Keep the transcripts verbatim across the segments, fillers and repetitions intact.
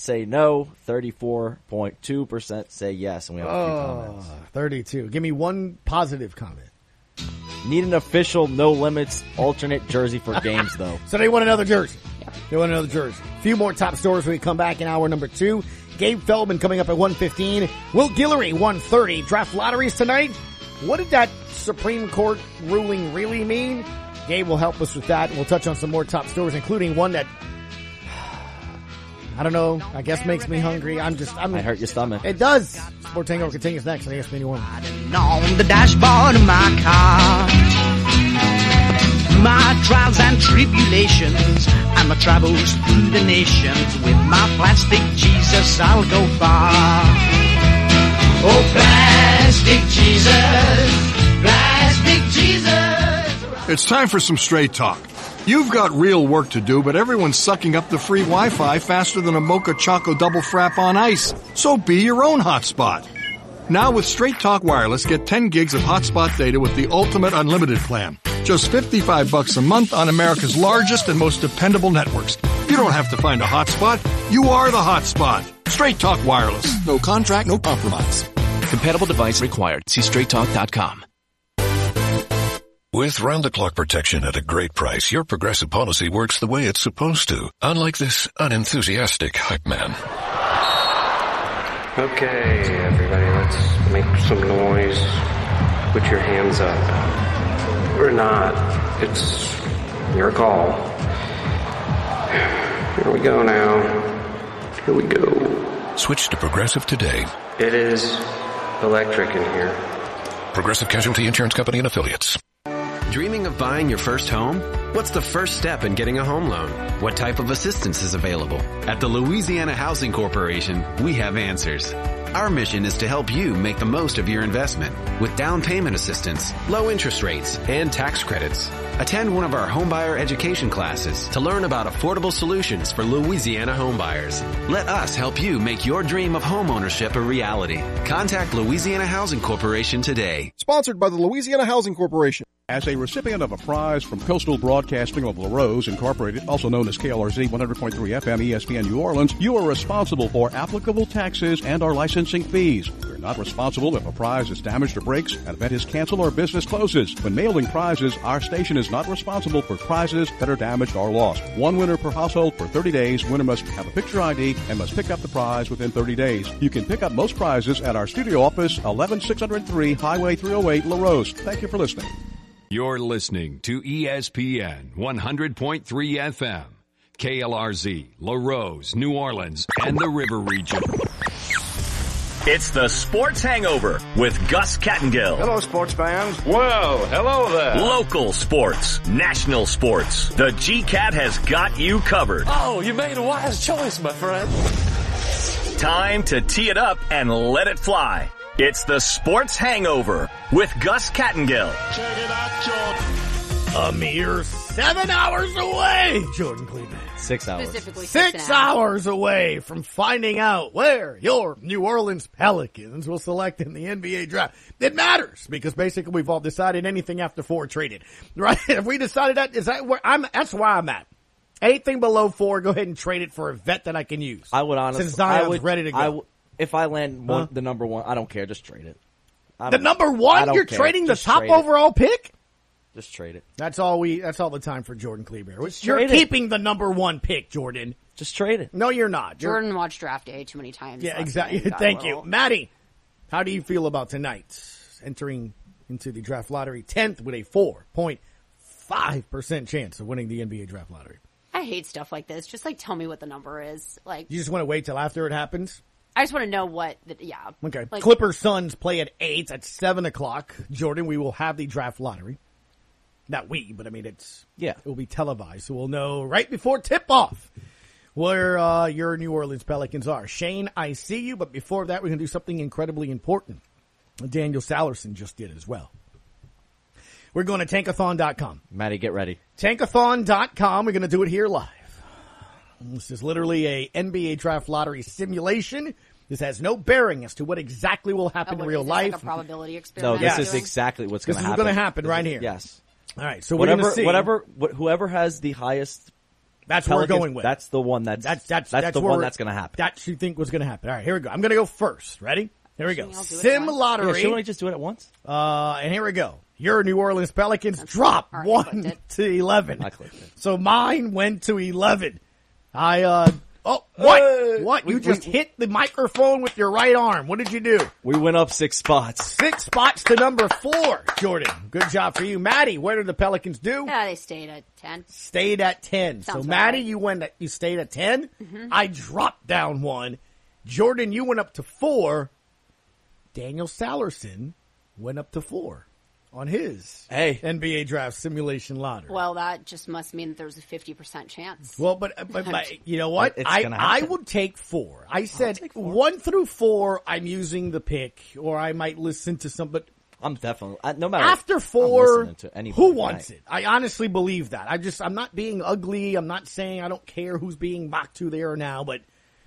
say no. thirty-four point two percent say yes. And we have a few Oh, comments. thirty-two. Give me one positive comment. Need an official no limits alternate jersey for games, though. So they want another jersey. They want another jersey. A few more top stories when we come back in hour number two. Gabe Feldman coming up at one fifteen. Will Guillory, one thirty. Draft lotteries tonight. What did that Supreme Court ruling really mean? Gabe will help us with that. And we'll touch on some more top stories, including one that, I don't know, I guess makes me hungry. I'm just, I'm. Might hurt your stomach. It does. Sports Hangover continues next on E S P N New Orleans. On the dashboard of my car, my trials and tribulations, and my travels through the nations. With my plastic Jesus, I'll go far. Oh, plastic Jesus, plastic Jesus. It's time for some straight talk. You've got real work to do, but everyone's sucking up the free Wi-Fi faster than a Mocha Choco Double Frap on ice. So be your own hotspot. Now with Straight Talk Wireless, get ten gigs of hotspot data with the Ultimate Unlimited plan. Just fifty-five bucks a month on America's largest and most dependable networks. You don't have to find a hotspot. You are the hotspot. Straight Talk Wireless. No contract, no compromise. Compatible device required. See straight talk dot com. With round-the-clock protection at a great price, your Progressive policy works the way it's supposed to. Unlike this unenthusiastic hype man. Okay, everybody, let's make some noise. Put your hands up. Or not. It's your call. Here we go now. Here we go. Switch to Progressive today. It is electric in here. Progressive Casualty Insurance Company and Affiliates. Dreaming of buying your first home? What's the first step in getting a home loan? What type of assistance is available? At the Louisiana Housing Corporation, we have answers. Our mission is to help you make the most of your investment with down payment assistance, low interest rates, and tax credits. Attend one of our homebuyer education classes to learn about affordable solutions for Louisiana homebuyers. Let us help you make your dream of homeownership a reality. Contact Louisiana Housing Corporation today. Sponsored by the Louisiana Housing Corporation. As a recipient of a prize from Coastal Broadcasting of LaRose Incorporated, also known as K L R Z one hundred point three F M E S P N New Orleans, you are responsible for applicable taxes and our licensing fees. You're not responsible if a prize is damaged or breaks, an event is canceled, or business closes. When mailing prizes, our station is not responsible for prizes that are damaged or lost. One winner per household for thirty days. Winner must have a picture I D and must pick up the prize within thirty days. You can pick up most prizes at our studio office, eleven six oh three Highway three oh eight, LaRose. Thank you for listening. You're listening to E S P N one hundred point three F M, K L R Z, LaRose, New Orleans, and the River Region. It's the Sports Hangover with Gus Kattengill. Hello, sports fans. Well, hello there. Local sports, national sports. The G-Cat has got you covered. Oh, you made a wise choice, my friend. Time to tee it up and let it fly. It's the Sports Hangover with Gus Kattengill. Check it out, Jordan. A mere seven hours away, Jordan Cleveland. Six hours. Specifically Six, six hours away from finding out where your New Orleans Pelicans will select in the N B A draft. It matters because basically we've all decided anything after four traded, right? If we decided that, is that where I'm, that's where I'm at. Anything below four, go ahead and trade it for a vet that I can use. I would honestly, since Zion's I would, ready to go. I w- if I land one, huh? the number one, I don't care. Just trade it. The number one, you're care. trading just the top trade overall it. pick? Just trade it. That's all we. That's all the time for Jordan Kleber. Just You're trade keeping it. the number one pick, Jordan. Just trade it. No, you're not. You're, Jordan watched Draft Day too many times. Yeah, exactly. Thank you, Maddie. How do you feel about tonight entering into the draft lottery tenth with a four point five percent chance of winning the N B A draft lottery? I hate stuff like this. Just like tell me what the number is. Like you just want to wait till after it happens. I just want to know what. The, yeah. Okay. Like, Clippers Suns play at eight at seven o'clock. Jordan, we will have the draft lottery. Not we, but I mean it's yeah. It will be televised, so we'll know right before tip off where uh, your New Orleans Pelicans are. Shane, I see you, but before that, we're going to do something incredibly important. Daniel Sallerson just did as well. We're going to tankathon dot com. Maddie, get ready. tankathon dot com. We're going to do it here live. This is literally a N B A draft lottery simulation. This has no bearing as to what exactly will happen oh, in real is this life. Like a probability experiment. No, this yes. is exactly what's going to happen. This is going to happen right here. Yes. All right. So whatever, we're going to see. Whatever, wh- whoever has the highest That's what we're going with. That's the one that's That's that's that's, that's the where one we're- that's going to happen. That you think was going to happen. All right, here we go. I'm going to go first. Ready? Here we go. I'll do it Sim once. lottery. Yeah, shouldn't we just do it at once? Uh, and here we go. Your New Orleans Pelicans drop All right, I one clicked to eleven. I clicked it. So mine went to eleven. I uh oh what Hey! what you We- just we- hit the microphone with your right arm. What did you do? We went up six spots. Six spots to number four, Jordan. Good job for you, Maddie. What did the Pelicans do? Yeah, they stayed at ten. Stayed at ten. Sounds so about Maddie, right. you went at, you stayed at ten. Mhm. I dropped down one. Jordan, you went up to four. Daniel Sallerson went up to four on his Hey. N B A draft simulation lottery. Well, that just must mean that there's a fifty percent chance. Well, but, but, but you know what? It's I gonna I happen. would take four. I said take four. one through four. I'm using the pick, or I might listen to some. But I'm definitely I, no matter after I'm four, listening to anybody who wants tonight. it? I honestly believe that. I just I'm not being ugly. I'm not saying I don't care who's being mocked to there or now. But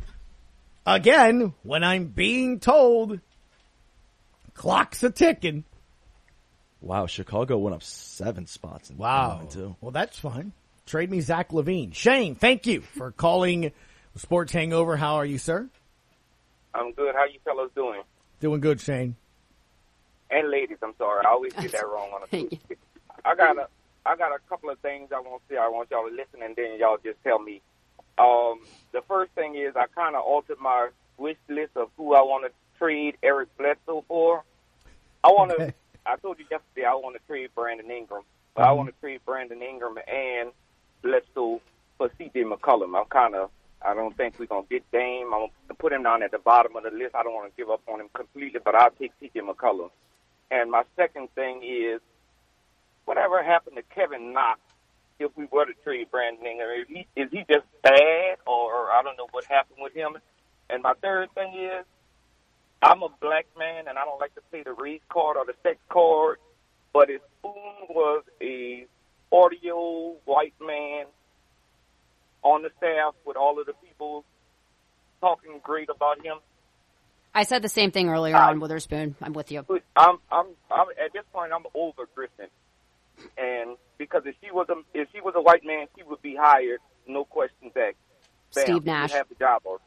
again, when I'm being told, clock's a ticking. Wow, Chicago went up seven spots. In Wow. mine, too. Well, that's fine. Trade me Zach Levine. Shane, thank you for calling Sports Hangover. How are you, sir? I'm good. How you fellas doing? Doing good, Shane. And ladies, I'm sorry. I always get that wrong on a Tuesday. I got a, I got a couple of things I want to say. I want y'all to listen, and then y'all just tell me. Um, the first thing is I kind of altered my wish list of who I want to trade Eric Bledsoe for. I want to. Okay. I told you yesterday I want to trade Brandon Ingram, but I want to trade Brandon Ingram and Bledsoe for C J McCollum. I'm kind of. I don't think we're gonna get Dame. I'm gonna put him down at the bottom of the list. I don't want to give up on him completely, but I'll take C J McCollum. And my second thing is, whatever happened to Kevin Knox if we were to trade Brandon Ingram? Is he, is he just bad, or I don't know what happened with him? And my third thing is, I'm a black man, and I don't like to play the race card or the sex card, but if Spoon was a forty-year-old white man on the staff with all of the people talking great about him, I said the same thing earlier on Witherspoon. I'm with you. I'm, I'm, I'm at this point, I'm over Griffin, and because if she was a, if she was a white man, she would be hired, no questions asked. Bam, Steve she Nash. would have the job. Or,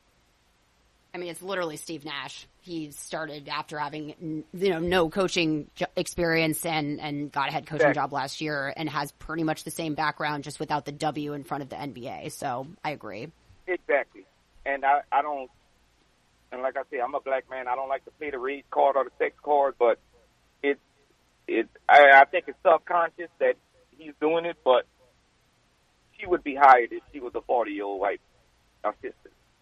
I mean, it's literally Steve Nash. He started after having, you know, no coaching jo- experience and, and got a head coaching Exactly. job last year and has pretty much the same background, just without the W in front of the N B A. So I agree. Exactly. And I, I don't, and like I say, I'm a black man. I don't like to play the race card or the sex card, but it's, it, I, I think it's subconscious that he's doing it, but she would be hired if she was a forty-year-old white assistant.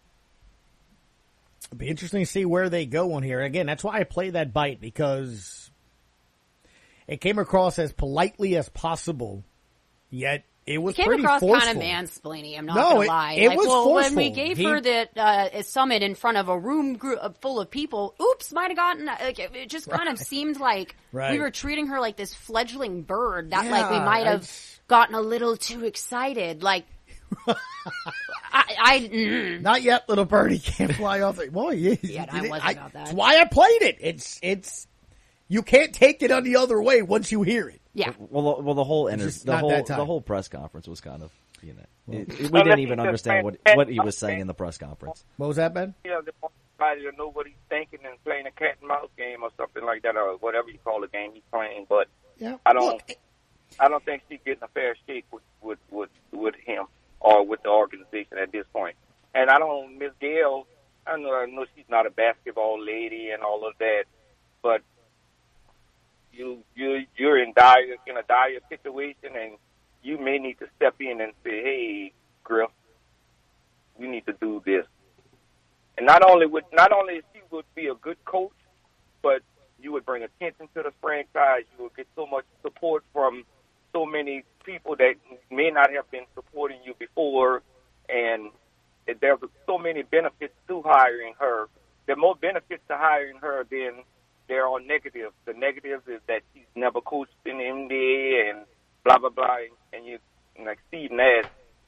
It'd be interesting to see where they go on here. Again, that's why I play that bite, because it came across as politely as possible, yet it was It came pretty across forceful. kind of mansplaining. I'm not No, gonna it- lie. it like, was well, when we forceful. gave He- her that uh, a summit in front of a room group full of people, oops, might have gotten. Like, it it just kind of seemed like Right. we were treating her like this fledgling bird that, like, we Yeah, might have I- gotten a little too excited. Like, I, I mm. Not yet, little birdie can't fly off. The, boy, yeah, Yeah, I wasn't about that. That's why I played it. It's it's you can't take it any other way once you hear it. Yeah. Well, the- well, the whole inter- just the not whole that time. the whole press conference was kind of, you know, it, it- we Well, didn't let even me just understand what say- what he was saying in the press conference. What was that, Ben? He doesn't want somebody to know what he's thinking and playing a cat and mouse game or something like that, or whatever you call the game he's playing. But Yeah. I don't, Look, I don't think she's getting a fair shake with with with, with him or with the organization at this point. And I don't, Miss Gail, I know, I know she's not a basketball lady and all of that, but you you you're in dire in a dire situation, and you may need to step in and say, "Hey, Griff, we need to do this." And not only would not only she would be a good coach, but you would bring attention to the franchise. You would get so much support from so many people that may not have been supporting you before, and there's so many benefits to hiring her. There are more benefits to hiring her than there are negatives. The negatives is that she's never coached in the N B A and blah blah blah. And you like Steve Nash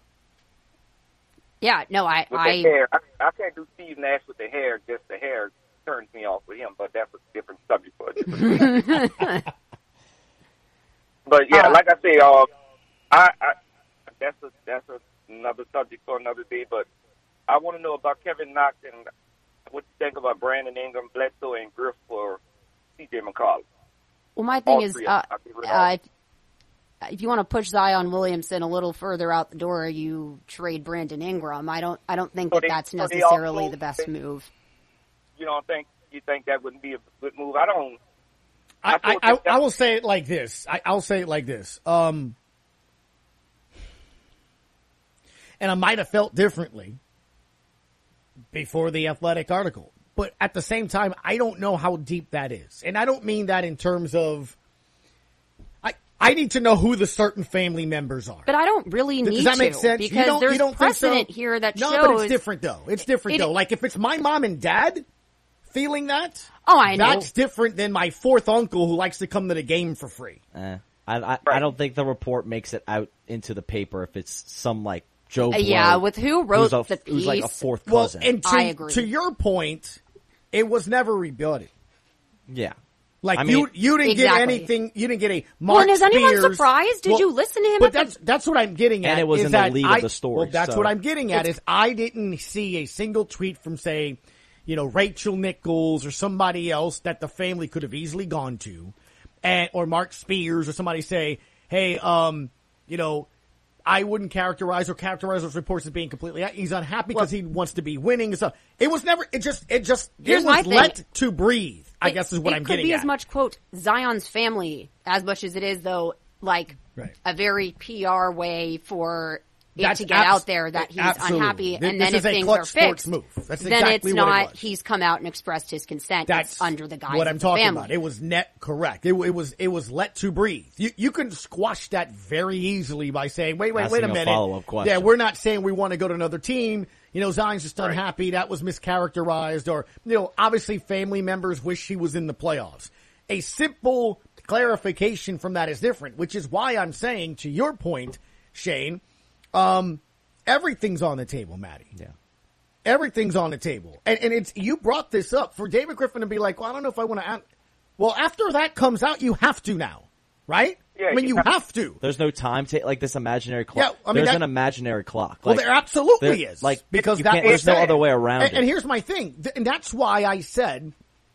Yeah, no, I, with I, the hair. I, I can't do Steve Nash with the hair. Just the hair turns me off with him. But that's a different subject for a different. But yeah, Uh, like I say, uh, I, I that's a that's a another subject for another day. But I want to know about Kevin Knox and what you think about Brandon Ingram, Bledsoe, and Griff for C J McCollum. Well, my thing All is, three uh, of them. uh, if, if you want to push Zion Williamson a little further out the door, you trade Brandon Ingram. I don't. I don't think So that they- that's so they necessarily also- the best they- move. You don't think you think that wouldn't be a good move? I don't. I, I, thought I, that- I will say it like this. I, I'll say it like this. Um, and I might have felt differently before the Athletic article. But at the same time, I don't know how deep that is. And I don't mean that in terms of, I, I need to know who the certain family members are. But I don't really need Does that make to, sense? You because don't- there's you don't think so? precedent here that no, shows. but it's different though. It's different It- though. Like if it's my mom and dad feeling that, oh, I know. that's different than my fourth uncle who likes to come to the game for free. Eh, I, I, I don't think the report makes it out into the paper if it's some like Joe Blow. Uh, yeah, with who wrote who's a, the who's like a piece. fourth Well, cousin. and to, I agree. to your point, it was never rebutted. yeah. Like I mean- you, you didn't Exactly. get anything. You didn't get a Well, Mark and is anyone Spears. surprised? Did Well, you listen to him But at the- that's that's what I'm getting at. And it was is in the that lead of I- the story, Well, that's so- what I'm getting at. It's- Is I didn't see a single tweet from say, you know, Rachel Nichols or somebody else that the family could have easily gone to, and or Mark Spears or somebody say, hey, um, you know. I wouldn't characterize or characterize those reports as being completely. He's unhappy because he wants to be winning and stuff. It was never. It just. It just. Here's it was my thing. let to breathe. I It- guess is what it I'm could getting be at. as much, quote, Zion's family as much as it is, though, like Right. a very P R way for it That's to get abs- out there that he's absolutely. unhappy. This- And this then is if a things clutch are sports fixed, move. That's then exactly it's what it not was. he's come out and expressed his consent. That's It's under the guise what of I'm the talking family. about. It was net correct. It, it was it was let to breathe. You you can squash that very easily by saying, wait, wait, wait a Asking a minute. follow-up question. Yeah, we're not saying we want to go to another team. You know, Zion's just unhappy. That was mischaracterized, or you know, obviously family members wish he was in the playoffs. A simple clarification from that is different, which is why I'm saying, to your point, Shane, um, everything's on the table, Maddie. Yeah. Everything's on the table. And, and it's, you brought this up for David Griffin to be like, well, I don't know if I want to, well, after that comes out, you have to now, right? Yeah, I mean, you you have- have to. There's no time to like this imaginary clock. Yeah, I mean, there's that- an imaginary clock. Well, Like, there absolutely there- is. Like because you that can't, was there's no said. other way around and, it. and here's my thing. Th- And that's why I said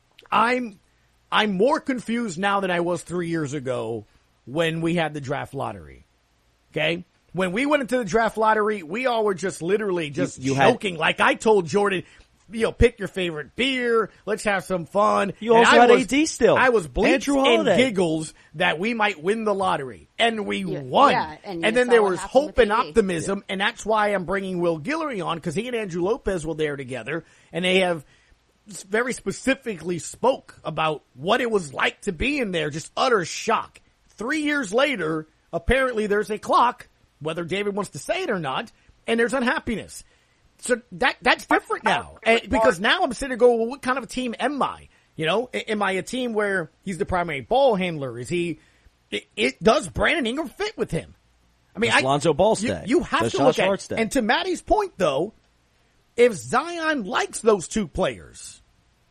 I'm, I'm more confused now than I was three years ago when we had the draft lottery. Okay? When we went into the draft lottery, we all were just literally just You- you had- joking. Like I told Jordan, you know, pick your favorite beer. Let's have some fun. You And also I had was, A D still. I was bleached Andrew and Holiday. giggles that we might win the lottery. And we Yeah, won. yeah, and and you then saw there what was happened hope with and A D. optimism. And that's why I'm bringing Will Guillory on, because he and Andrew Lopez were there together. And they have very specifically spoke about what it was like to be in there. Just utter shock. Three years later, apparently there's a clock, whether David wants to say it or not, and there's unhappiness. So that that's different now, and, because now I'm sitting there going, well, what kind of a team am I? You know, A- am I a team where he's the primary ball handler? Is he? It, it does Brandon Ingram fit with him? I mean, Does I, Lonzo Ball you, stay? you have Does to Josh look at. Hart stay? And to Maddie's point, though, if Zion likes those two players,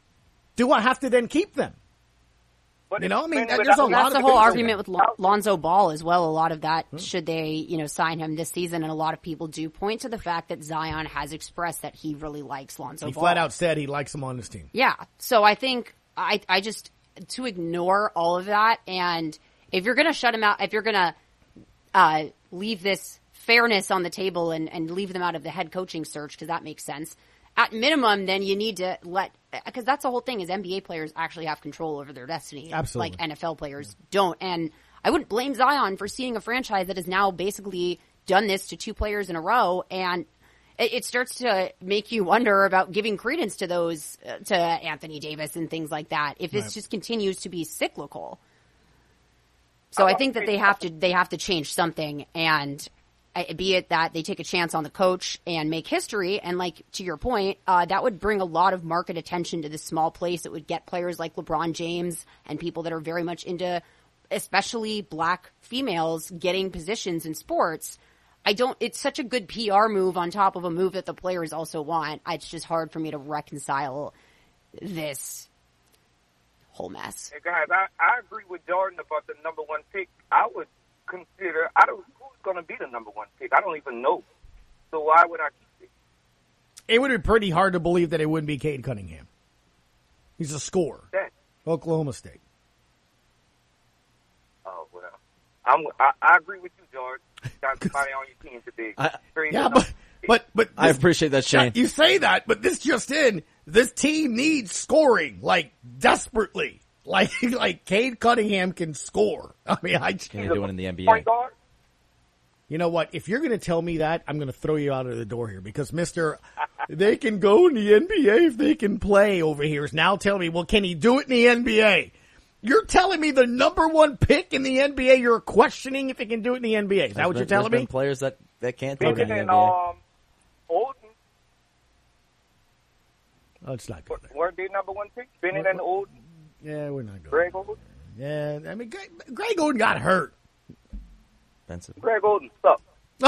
do I have to then keep them? But You know, I mean, it's been there's a without- lot That's of the whole things argument like with Lon- Lonzo Ball as well. A lot of that, should they, you know, sign him this season, and a lot of people do point to the fact that Zion has expressed that he really likes Lonzo He Ball. flat out said he likes him on his team. Yeah. So I think I I just to ignore all of that, and if you're gonna shut him out, if you're gonna uh, leave this fairness on the table and, and leave them out of the head coaching search, because that makes sense. At minimum, then you need to let, because that's the whole thing, is N B A players actually have control over their destiny. Absolutely. Like N F L players don't. And I wouldn't blame Zion for seeing a franchise that has now basically done this to two players in a row, and it, it starts to make you wonder about giving credence to those, uh, to Anthony Davis and things like that, if this Right. just continues to be cyclical. So I think that they have to they have to change something, and uh, be it that they take a chance on the coach and make history, and like to your point, uh, that would bring a lot of market attention to this small place. It would get players like LeBron James and people that are very much into, especially black females, getting positions in sports. I don't. It's such a good P R move on top of a move that the players also want. It's just hard for me to reconcile this whole mess. Hey guys, I, I agree with Jordan about the number one pick. I would consider, I don't, who's going to be the number one pick? I don't even know. So why would I keep it? It would be pretty hard to believe that it wouldn't be Cade Cunningham. He's a scorer. That. Oklahoma State. Oh, well. I'm, I, I agree with you, George. Got somebody on your team today. I, yeah, but, but, but. This, I appreciate that, Shane. You say that, but this just in, this team needs scoring, like, desperately. Like, like Cade Cunningham can score. I mean, I can you do it in the N B A? You know what? If you're going to tell me that, I'm going to throw you out of the door here because Mister they can go in the N B A if they can play over here is now telling me, well, can he do it in the N B A? You're telling me the number one pick in the N B A, you're questioning if he can do it in the N B A. Is that there's what been, you're telling there's me? Been players that, that can't do it in the N B A. Um, Olden. Oh, it's not good. Weren't they number one pick? Bennett and Olden? Yeah, we're not good. Greg Olden? Yeah, I mean, Greg, Greg Olden got hurt. Benson. Greg Olden sucked.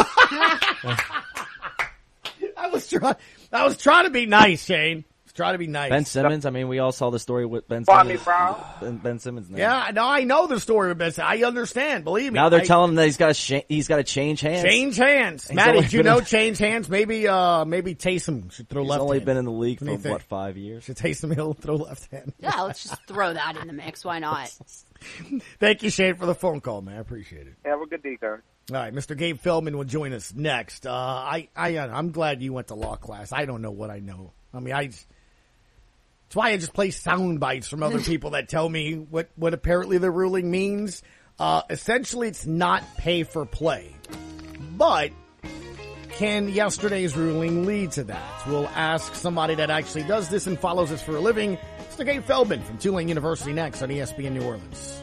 I was trying. I was trying to be nice, Shane. I was trying to be nice. Ben Simmons. I mean, we all saw the story with Ben Bobby Simmons. Brown. Ben, ben Simmons. Name. Yeah, no, I know the story with Ben Simmons. I understand. Believe me. Now they're I, telling him that he's got to sh- he's got to change hands. Change hands. He's Maddie, did you know in, change hands? Maybe, uh, maybe Taysom should throw he's left. He's only hand. been in the league for what, what five years? Should Taysom Hill throw left hand? Yeah, let's just throw that in the mix. Why not? Thank you, Shane, for the phone call, man. I appreciate it. Have a good day, guys. All right, Mister Gabe Feldman will join us next. Uh, I, I, I'm glad you went to law class. I don't know what I know. I mean, I. That's why I just play sound bites from other people that tell me what, what apparently the ruling means. Uh, essentially, it's not pay for play, but can yesterday's ruling lead to that? We'll ask somebody that actually does this and follows this for a living. Mister Gabe Feldman from Tulane University next on E S P N New Orleans.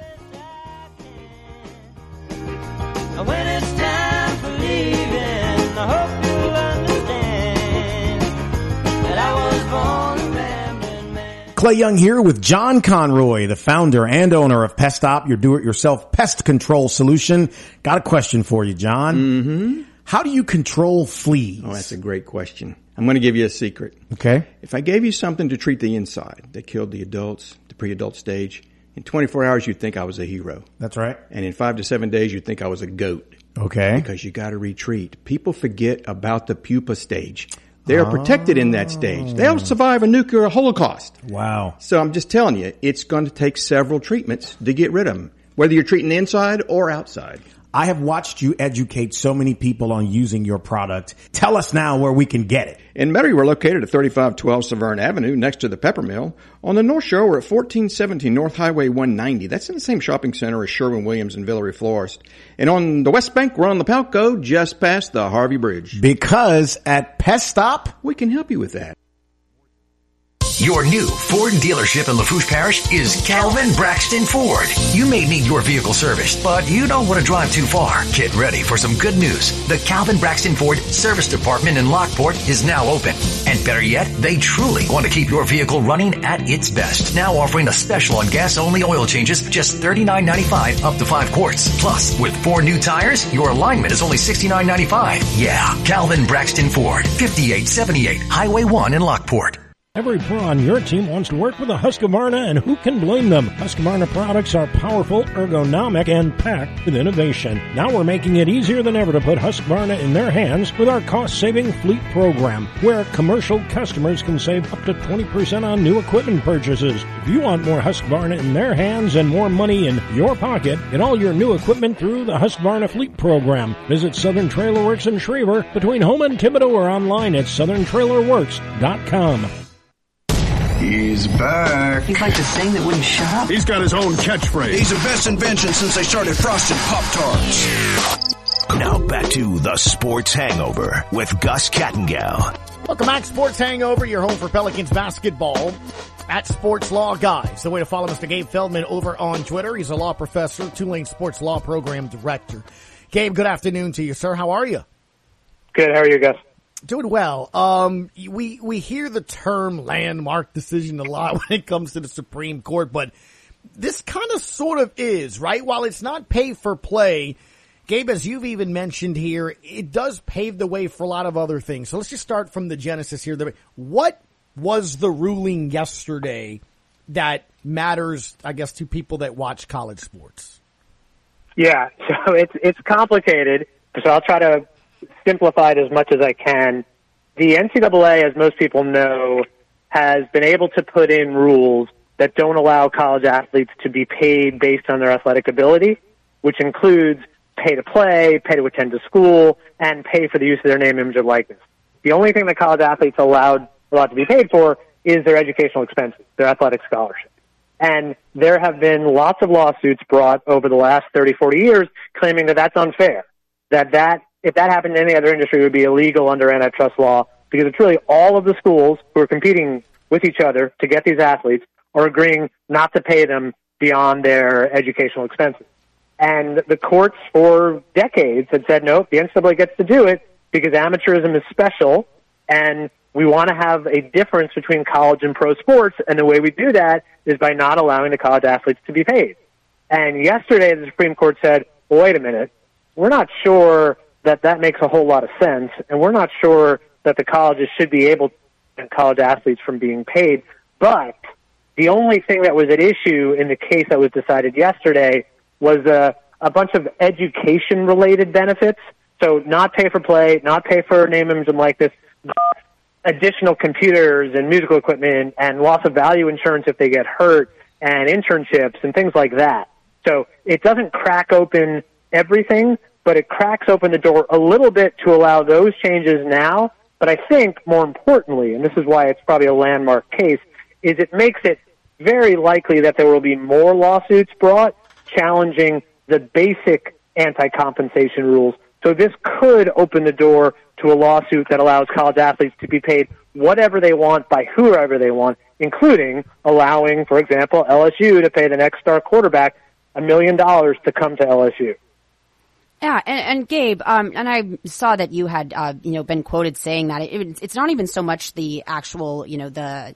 When it's time for leaving, I hope you'll understand that I was born a rambling man. Clay Young here with John Conroy, the founder and owner of Pestop, your do-it-yourself pest control solution. Got a question for you, John. Mm-hmm. How do you control fleas? Oh, that's a great question. I'm going to give you a secret. Okay. If I gave you something to treat the inside that killed the adults, the pre-adult stage, in twenty-four hours, you'd think I was a hero. That's right. And in five to seven days, you'd think I was a goat. Okay. Because you got to retreat. People forget about the pupa stage. They are oh. protected in that stage. They'll survive a nuclear holocaust. Wow. So I'm just telling you, it's going to take several treatments to get rid of them, whether you're treating the inside or outside. I have watched you educate so many people on using your product. Tell us now where we can get it. In Metairie, we're located at thirty-five twelve Severn Avenue, next to the Pepper Mill. On the North Shore, we're at fourteen seventeen North Highway one ninety. That's in the same shopping center as Sherwin-Williams and Villeray Florist. And on the West Bank, we're on the Palco, just past the Harvey Bridge. Because at Pestop, we can help you with that. Your new Ford dealership in Lafourche Parish is Calvin Braxton Ford. You may need your vehicle serviced, but you don't want to drive too far. Get ready for some good news. The Calvin Braxton Ford Service Department in Lockport is now open. And better yet, they truly want to keep your vehicle running at its best. Now offering a special on gas-only oil changes, just thirty-nine ninety-five up to five quarts. Plus, with four new tires, your alignment is only sixty-nine ninety-five. Yeah, Calvin Braxton Ford, fifty-eight seventy-eight Highway one in Lockport. Every pro on your team wants to work with a Husqvarna, and who can blame them? Husqvarna products are powerful, ergonomic, and packed with innovation. Now we're making it easier than ever to put Husqvarna in their hands with our cost-saving fleet program, where commercial customers can save up to twenty percent on new equipment purchases. If you want more Husqvarna in their hands and more money in your pocket, get all your new equipment through the Husqvarna fleet program. Visit Southern Trailer Works in Schriever, between Home and Thibodeau, or online at southern trailer works dot com. He's back. He's like the thing that wouldn't shut up. He's got his own catchphrase. He's the best invention since they started frosted Pop-Tarts. Now back to the Sports Hangover with Gus Kattengell. Welcome back, Sports Hangover, your home for Pelicans basketball at Sports Law Guys. The way to follow Mister Gabe Feldman over on Twitter. He's a law professor, Tulane Sports Law Program Director. Gabe, good afternoon to you, sir. How are you? Good. How are you, Gus? Doing well. Um, we, we hear the term landmark decision a lot when it comes to the Supreme Court, but this kind of sort of is, right? While it's not pay for play, Gabe, as you've even mentioned here, it does pave the way for a lot of other things. So let's just start from the genesis here. What was the ruling yesterday that matters, I guess, to people that watch college sports? Yeah, so it's, it's complicated. So I'll try to simplify it as much as I can. The N C double A, as most people know, has been able to put in rules that don't allow college athletes to be paid based on their athletic ability, which includes pay to play, pay to attend to school, and pay for the use of their name, image, and likeness. The only thing that college athletes are allowed, allowed to be paid for is their educational expenses, their athletic scholarship. And there have been lots of lawsuits brought over the last thirty, forty years claiming that that's unfair, that that, if that happened in any other industry, it would be illegal under antitrust law, because it's really all of the schools who are competing with each other to get these athletes are agreeing not to pay them beyond their educational expenses. And the courts for decades had said, nope, the N C double A gets to do it because amateurism is special, and we want to have a difference between college and pro sports, and the way we do that is by not allowing the college athletes to be paid. And yesterday the Supreme Court said, well, wait a minute, we're not sure that that makes a whole lot of sense, and we're not sure that the colleges should be able to prevent college athletes from being paid. But the only thing that was at issue in the case that was decided yesterday was a, a bunch of education-related benefits. So not pay for play, not pay for name, image, and likeness, additional computers and musical equipment and loss of value insurance if they get hurt and internships and things like that. So it doesn't crack open everything, but it cracks open the door a little bit to allow those changes now. But I think more importantly, and this is why it's probably a landmark case, is it makes it very likely that there will be more lawsuits brought challenging the basic anti-compensation rules. So this could open the door to a lawsuit that allows college athletes to be paid whatever they want by whoever they want, including allowing, for example, L S U to pay the next star quarterback a million dollars to come to L S U. Yeah, and, and Gabe, um, and I saw that you had, uh, you know, been quoted saying that it, it's not even so much the actual, you know, the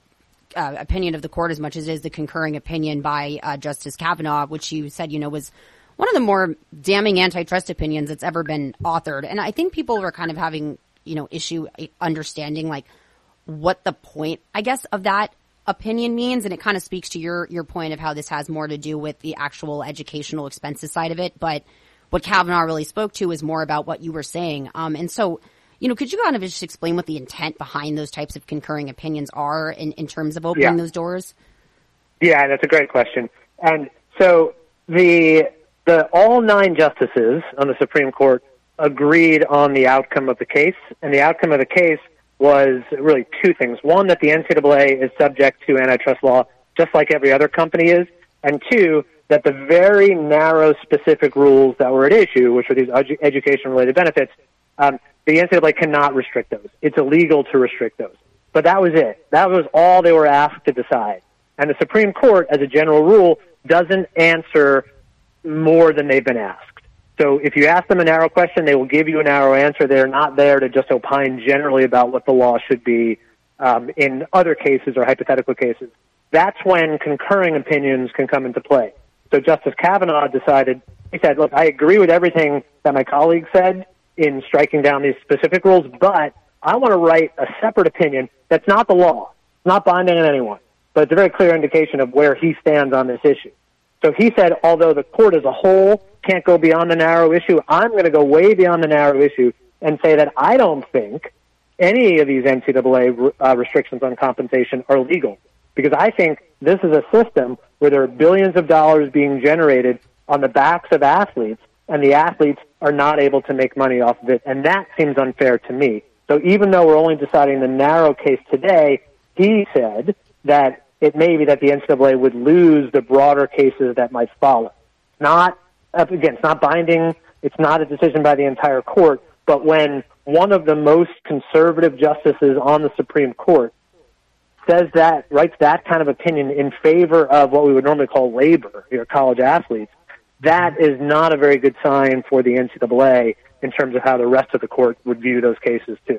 uh, opinion of the court as much as it is the concurring opinion by uh, Justice Kavanaugh, which you said, you know, was one of the more damning antitrust opinions that's ever been authored. And I think people were kind of having, you know, issue understanding like what the point, I guess, of that opinion means. And it kind of speaks to your, your point of how this has more to do with the actual educational expenses side of it. But what Kavanaugh really spoke to is more about what you were saying. Um, and so, you know, could you kind of just explain what the intent behind those types of concurring opinions are in, in terms of opening yeah. those doors? Yeah, that's a great question. And so the the all nine justices on the Supreme Court agreed on the outcome of the case, and the outcome of the case was really two things. One, that the N C double A is subject to antitrust law just like every other company is, and two, that the very narrow specific rules that were at issue, which were these edu- education-related benefits, um, the N C double A cannot restrict those. It's illegal to restrict those. But that was it. That was all they were asked to decide. And the Supreme Court, as a general rule, doesn't answer more than they've been asked. So if you ask them a narrow question, they will give you a narrow answer. They're not there to just opine generally about what the law should be um, in other cases or hypothetical cases. That's when concurring opinions can come into play. So Justice Kavanaugh decided, he said, look, I agree with everything that my colleague said in striking down these specific rules, but I want to write a separate opinion that's not the law. It's not binding on anyone, but it's a very clear indication of where he stands on this issue. So he said, although the court as a whole can't go beyond the narrow issue, I'm going to go way beyond the narrow issue and say that I don't think any of these N C double A uh, restrictions on compensation are legal. Because I think this is a system where there are billions of dollars being generated on the backs of athletes, and the athletes are not able to make money off of it, and that seems unfair to me. So even though we're only deciding the narrow case today, he said that it may be that the N C double A would lose the broader cases that might follow. Not, again, it's not binding, it's not a decision by the entire court, but when one of the most conservative justices on the Supreme Court says that, writes that kind of opinion in favor of what we would normally call labor, your college athletes, that is not a very good sign for the N C double A in terms of how the rest of the court would view those cases too.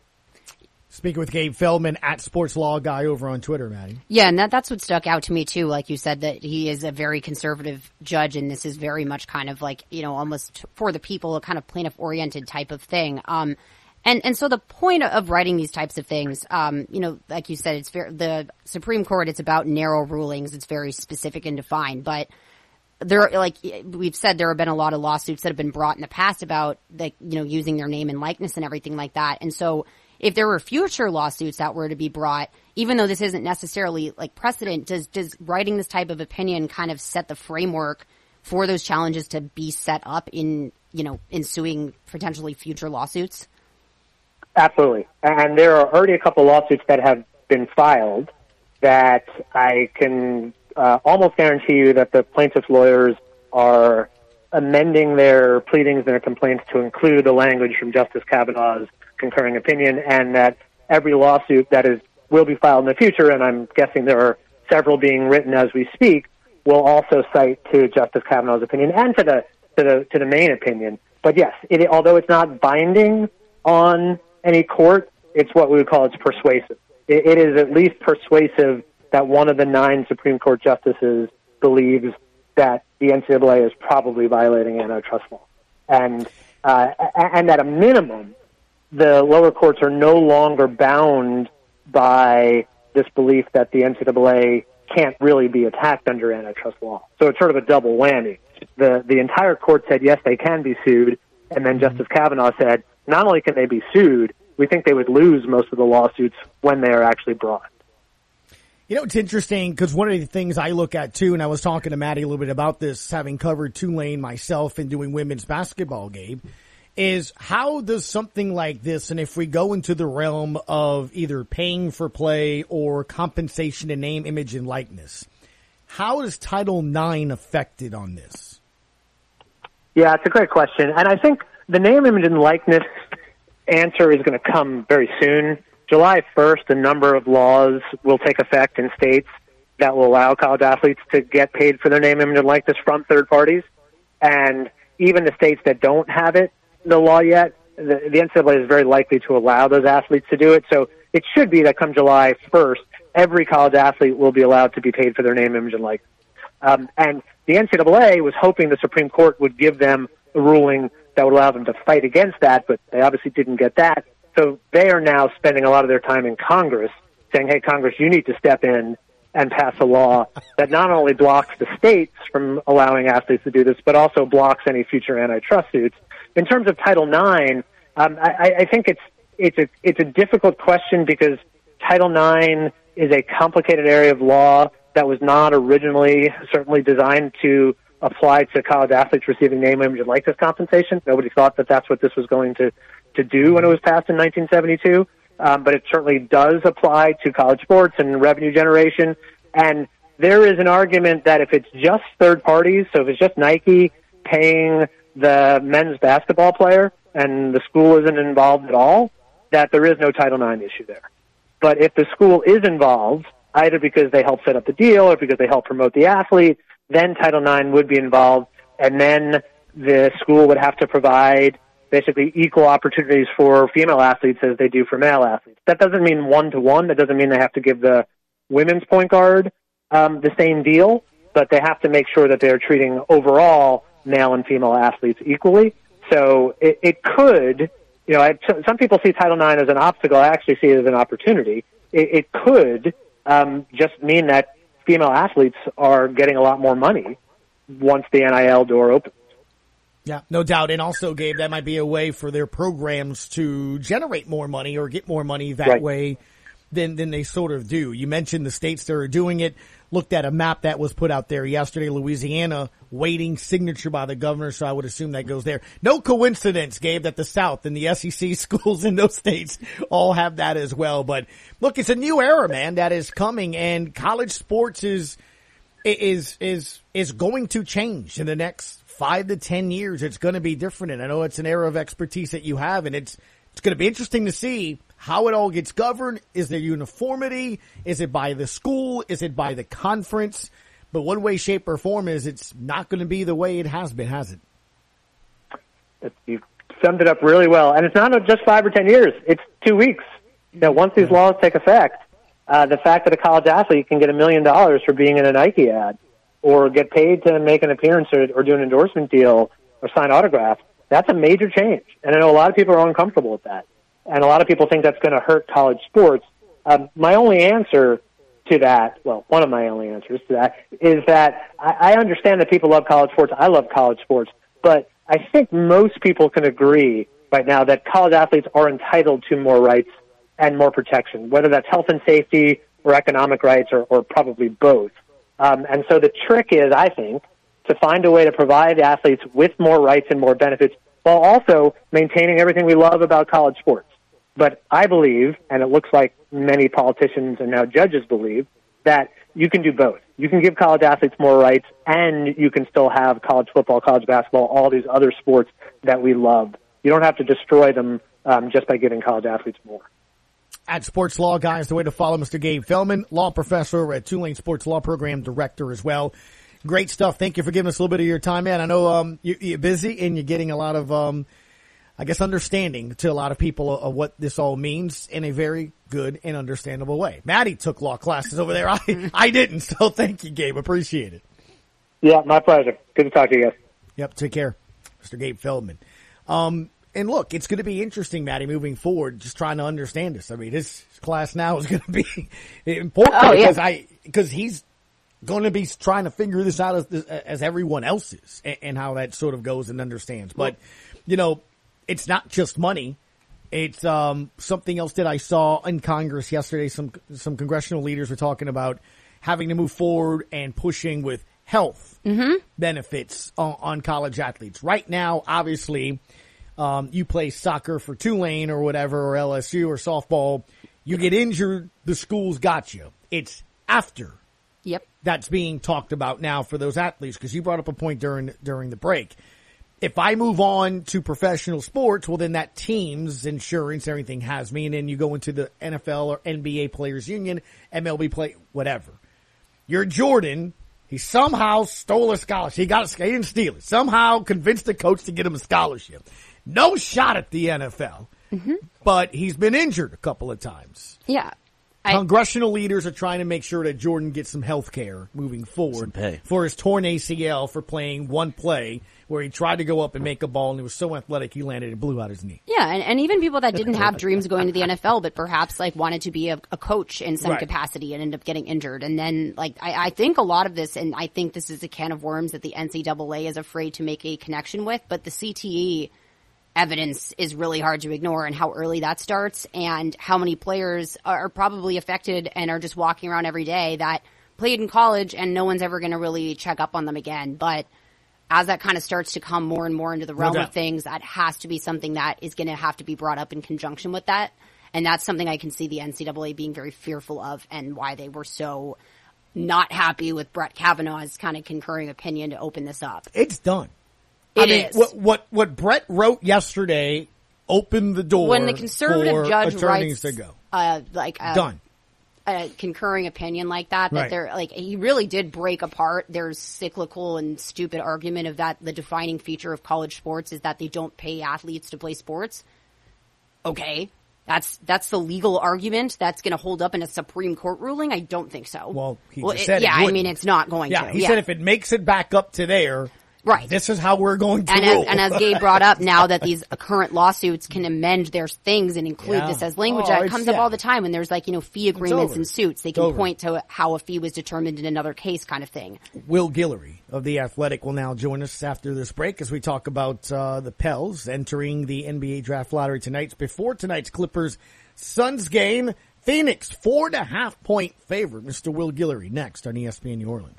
Speaking with Gabe Feldman at Sports Law Guy over on Twitter, Maddie. Yeah, and that, that's what stuck out to me too. Like you said, that he is a very conservative judge, and this is very much kind of like, you know, almost for the people, a kind of plaintiff-oriented type of thing. Um, and and so the point of writing these types of things, um, you know, like you said, it's very, the Supreme Court. It's about narrow rulings. It's very specific and defined, but there, like we've said, there have been a lot of lawsuits that have been brought in the past about the, you know, using their name and likeness and everything like that. And so if there were future lawsuits that were to be brought, even though this isn't necessarily like precedent, does, does writing this type of opinion kind of set the framework for those challenges to be set up in, you know, ensuing potentially future lawsuits? Absolutely. And there are already a couple lawsuits that have been filed that I can uh, almost guarantee you that the plaintiff's lawyers are amending their pleadings and their complaints to include the language from Justice Kavanaugh's concurring opinion, and that every lawsuit that is will be filed in the future, and I'm guessing there are several being written as we speak, will also cite to Justice Kavanaugh's opinion and to the to the to the main opinion. But yes, it, although it's not binding on any court, it's what we would call it's persuasive. It, it is at least persuasive that one of the nine Supreme Court justices believes that the N C double A is probably violating antitrust law, and uh, and at a minimum, the lower courts are no longer bound by this belief that the N C double A can't really be attacked under antitrust law. So it's sort of a double whammy. The the entire court said, yes, they can be sued, and then Justice Kavanaugh said, not only can they be sued, we think they would lose most of the lawsuits when they are actually brought. You know, it's interesting because one of the things I look at too, and I was talking to Maddie a little bit about this, having covered Tulane myself and doing women's basketball, Gabe, is how does something like this, and if we go into the realm of either paying for play or compensation in name, image, and likeness, how is Title nine affected on this? Yeah, it's a great question. And I think the name, image, and likeness answer is going to come very soon. July first, a number of laws will take effect in states that will allow college athletes to get paid for their name, image, and likeness from third parties. And even the states that don't have it, the law yet, the, the N C double A is very likely to allow those athletes to do it. So it should be that come July first, every college athlete will be allowed to be paid for their name, image, and likeness. Um, and the N C double A was hoping the Supreme Court would give them a ruling that would allow them to fight against that, but they obviously didn't get that. So they are now spending a lot of their time in Congress saying, hey, Congress, you need to step in and pass a law that not only blocks the states from allowing athletes to do this, but also blocks any future antitrust suits. In terms of Title nine, um, I, I think it's it's a it's a difficult question because Title nine is a complicated area of law that was not originally certainly designed to apply to college athletes receiving name, image, and likeness compensation. Nobody thought that that's what this was going to, to do when it was passed in nineteen seventy-two, um, but it certainly does apply to college sports and revenue generation. And there is an argument that if it's just third parties, so if it's just Nike paying the men's basketball player and the school isn't involved at all, that there is no Title nine issue there. But if the school is involved, either because they help set up the deal or because they help promote the athlete, then Title nine would be involved, and then the school would have to provide basically equal opportunities for female athletes as they do for male athletes. That doesn't mean one-to-one. That doesn't mean they have to give the women's point guard um, the same deal, but they have to make sure that they're treating overall male and female athletes equally. So it, it could, you know, I, some people see Title nine as an obstacle. I actually see it as an opportunity. It, it could um, just mean that female athletes are getting a lot more money once the N I L door opens. Yeah, no doubt. And also, Gabe, that might be a way for their programs to generate more money or get more money that right. way than, than they sort of do. You mentioned the states that are doing it. Looked at a map that was put out there yesterday, Louisiana, waiting signature by the governor, so I would assume that goes there. No coincidence, Gabe, that the South and the S E C schools in those states all have that as well. But look, it's a new era, man, that is coming, and college sports is is is is going to change in the next five to ten years. It's going to be different, and I know it's an area of expertise that you have, and it's it's going to be interesting to see how it all gets governed. Is there uniformity? Is it by the school? Is it by the conference? But one way, shape, or form is it's not going to be the way it has been, has it? You summed it up really well. And it's not just five or ten years. It's two weeks. You know, once these laws take effect, uh, the fact that a college athlete can get a million dollars for being in a Nike ad or get paid to make an appearance or, or do an endorsement deal or sign autographs, that's a major change. And I know a lot of people are uncomfortable with that. And a lot of people think that's going to hurt college sports. Um, my only answer to that, well, one of my only answers to that is that I, I understand that people love college sports. I love college sports, but I think most people can agree right now that college athletes are entitled to more rights and more protection, whether that's health and safety or economic rights or, or probably both. Um, and so the trick is, I think, to find a way to provide athletes with more rights and more benefits while also maintaining everything we love about college sports. But I believe, and it looks like many politicians and now judges believe, that you can do both. You can give college athletes more rights, and you can still have college football, college basketball, all these other sports that we love. You don't have to destroy them um, just by giving college athletes more. At Sports Law Guys, the way to follow Mister Gabe Feldman, law professor at Tulane Sports Law Program director as well. Great stuff. Thank you for giving us a little bit of your time, man. I know um, you, you're busy and you're getting a lot of, um, I guess, understanding to a lot of people of what this all means in a very good and understandable way. Maddie took law classes over there. I, I didn't, so thank you, Gabe. Appreciate it. Yeah, my pleasure. Good to talk to you guys. Yep, take care. Mister Gabe Feldman. Um, and look, it's going to be interesting, Maddie, moving forward, just trying to understand this. I mean, this class now is going to be important oh, yeah. because I, because he's going to be trying to figure this out as, as everyone else is, and, and how that sort of goes and understands. But, you know, it's not just money. It's um, something else that I saw in Congress yesterday. Some some congressional leaders were talking about having to move forward and pushing with health mm-hmm. benefits on, on college athletes. Right now, obviously, um, you play soccer for Tulane or whatever, or L S U or softball. You get injured, the school's got you. It's after Yep. that's being talked about now for those athletes, because you brought up a point during during the break. If I move on to professional sports, well, then that team's insurance, everything has me, and then you go into the N F L or N B A Players Union, M L B play, whatever. You're Jordan. He somehow stole a scholarship. He got a, he didn't steal it. Somehow convinced the coach to get him a scholarship. No shot at the N F L, mm-hmm. but he's been injured a couple of times. Yeah. I, Congressional leaders are trying to make sure that Jordan gets some health care moving forward for his torn A C L for playing one play where he tried to go up and make a ball, and he was so athletic he landed and blew out his knee. Yeah, and, and even people that didn't have dreams of going to the N F L, but perhaps like wanted to be a, a coach in some Right. capacity and end up getting injured. And then like I, I think a lot of this, and I think this is a can of worms that the N C double A is afraid to make a connection with, but the C T E evidence is really hard to ignore, and how early that starts and how many players are probably affected and are just walking around every day that played in college and no one's ever going to really check up on them again. But as that kind of starts to come more and more into the realm No of doubt. things, that has to be something that is going to have to be brought up in conjunction with that. And that's something I can see the N C double A being very fearful of, and why they were so not happy with Brett Kavanaugh's kind of concurring opinion to open this up. It's done. It I mean, is. What, what what Brett wrote yesterday opened the door When the conservative for judge attorneys writes, to go. uh, like a, Done. a concurring opinion like that, that Right. they're like, he really did break apart their cyclical and stupid argument of that the defining feature of college sports is that they don't pay athletes to play sports. Okay. That's, that's the legal argument that's going to hold up in a Supreme Court ruling? I don't think so. Well, he Well, just it- said it yeah, I wouldn't. mean, it's not going Yeah, to. he yeah. said if it makes it back up to there, right. this is how we're going to And rule. as, and as Gabe brought up, now that these current lawsuits can amend their things and include Yeah. this as language, Oh, that it's- comes yeah. up all the time when there's like, you know, fee agreements over. and suits. They It's can over. point to how a fee was determined in another case kind of thing. Will Guillory of The Athletic will now join us after this break as we talk about uh, the Pels entering the N B A draft lottery tonight. Before tonight's Clippers-Suns game, Phoenix, four and a half point favorite. Mister Will Guillory next on E S P N New Orleans.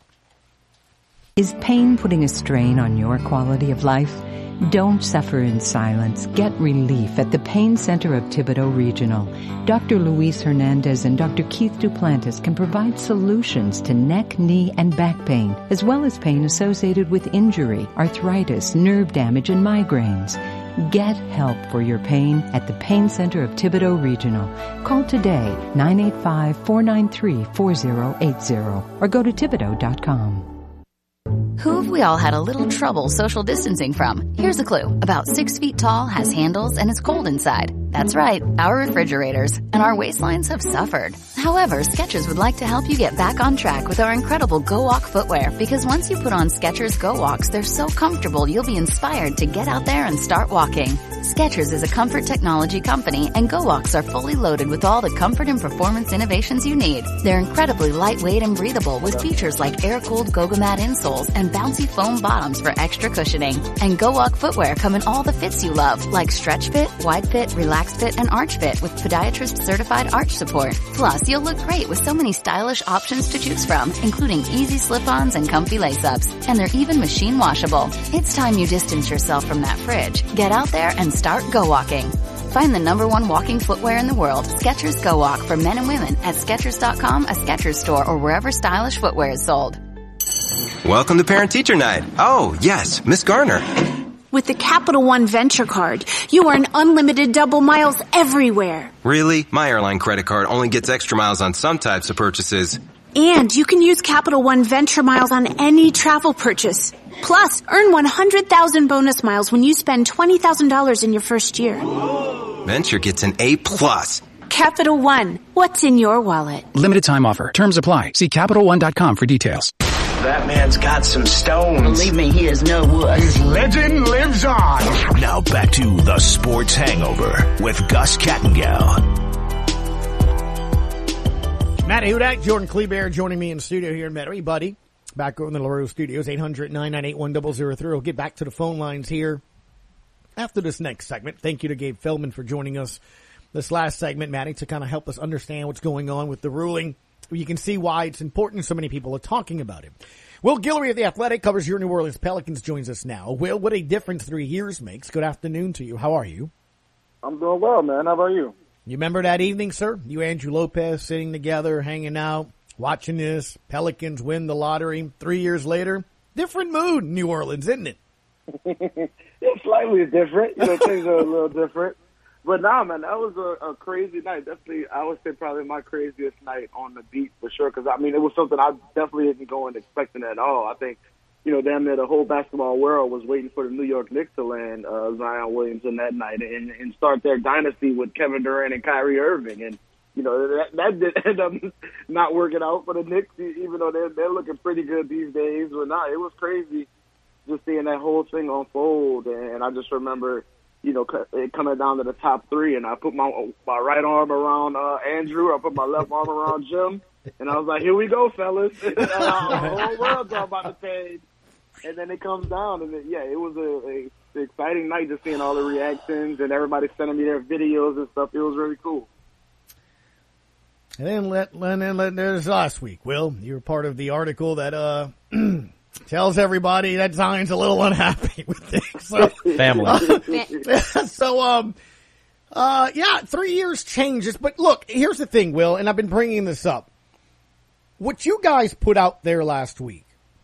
Is pain putting a strain on your quality of life? Don't suffer in silence. Get relief at the Pain Center of Thibodeau Regional. Doctor Luis Hernandez and Doctor Keith Duplantis can provide solutions to neck, knee, and back pain, as well as pain associated with injury, arthritis, nerve damage, and migraines. Get help for your pain at the Pain Center of Thibodeau Regional. Call today, nine eight five, four nine three, four zero eight zero, or go to Thibodeau dot com. Who have we all had a little trouble social distancing from? Here's a clue. About six feet tall, has handles, and is cold inside. That's right, our refrigerators and our waistlines have suffered. However, Skechers would like to help you get back on track with our incredible Go Walk footwear, because once you put on Skechers Go Walks, they're so comfortable you'll be inspired to get out there and start walking. Skechers is a comfort technology company, and Go Walks are fully loaded with all the comfort and performance innovations you need. They're incredibly lightweight and breathable with features like air-cooled Gogomat insoles and bouncy foam bottoms for extra cushioning. And Go Walk footwear come in all the fits you love, like stretch fit, wide fit, relaxed fit, and arch fit with podiatrist certified arch support. Plus, you'll look great with so many stylish options to choose from, including easy slip-ons and comfy lace-ups. And they're even machine washable. It's time you distance yourself from that fridge. Get out there and start Go Walking. Find the number one walking footwear in the world, Skechers Go Walk, for men and women at Skechers dot com, a Skechers store, or wherever stylish footwear is sold. Welcome to Parent Teacher Night. Oh, yes, Miss Garner. With the Capital One Venture Card, you earn unlimited double miles everywhere. Really? My airline credit card only gets extra miles on some types of purchases. And you can use Capital One Venture Miles on any travel purchase. Plus, earn one hundred thousand bonus miles when you spend twenty thousand dollars in your first year. Venture gets an A plus. Capital One, what's in your wallet? Limited time offer. Terms apply. See Capital One dot com for details. That man's got some stones. Believe me, he is no wood. His legend lives on. Now back to the Sports Hangover with Gus Kattengell. Matty Hudak, Jordan Kleber joining me in the studio here in Metairie, buddy. Back over in the LaRue studios, eight hundred, nine nine eight, one zero zero three. We'll get back to the phone lines here after this next segment. Thank you to Gabe Feldman for joining us this last segment, Matty, to kind of help us understand what's going on with the ruling. You can see why it's important. So many people are talking about it. Will Guillory of The Athletic covers your New Orleans Pelicans, joins us now. Will, what a difference three years makes. Good afternoon to you. How are you? I'm doing well, man. How about you? You remember that evening, sir? You, Andrew Lopez, sitting together, hanging out, watching this. Pelicans win the lottery. Three years later, different mood in New Orleans, isn't it? It's slightly different. You know, things are a little different. But nah, man, that was a, a crazy night. Definitely, I would say probably my craziest night on the beat for sure. Because, I mean, it was something I definitely didn't go in expecting at all. I think, you know, damn near the whole basketball world was waiting for the New York Knicks to land uh, Zion Williamson that night and, and start their dynasty with Kevin Durant and Kyrie Irving. And, you know, that, that did end up not working out for the Knicks, even though they're, they're looking pretty good these days. But, nah, it was crazy just seeing that whole thing unfold. And I just remember, you know, it coming down to the top three, and I put my my right arm around uh, Andrew, I put my left arm around Jim, and I was like, here we go, fellas. The whole world's all about to change. And then it comes down, and it, yeah, it was a, a an exciting night just seeing all the reactions and everybody sending me their videos and stuff. It was really cool. And then let, and then let, there's last week, Will. You were part of the article that uh tells everybody that Zion's a little unhappy with things. So, Family. Uh, so, um, uh, yeah, three years changes. But look, here's the thing, Will, and I've been bringing this up. What you guys put out there last week,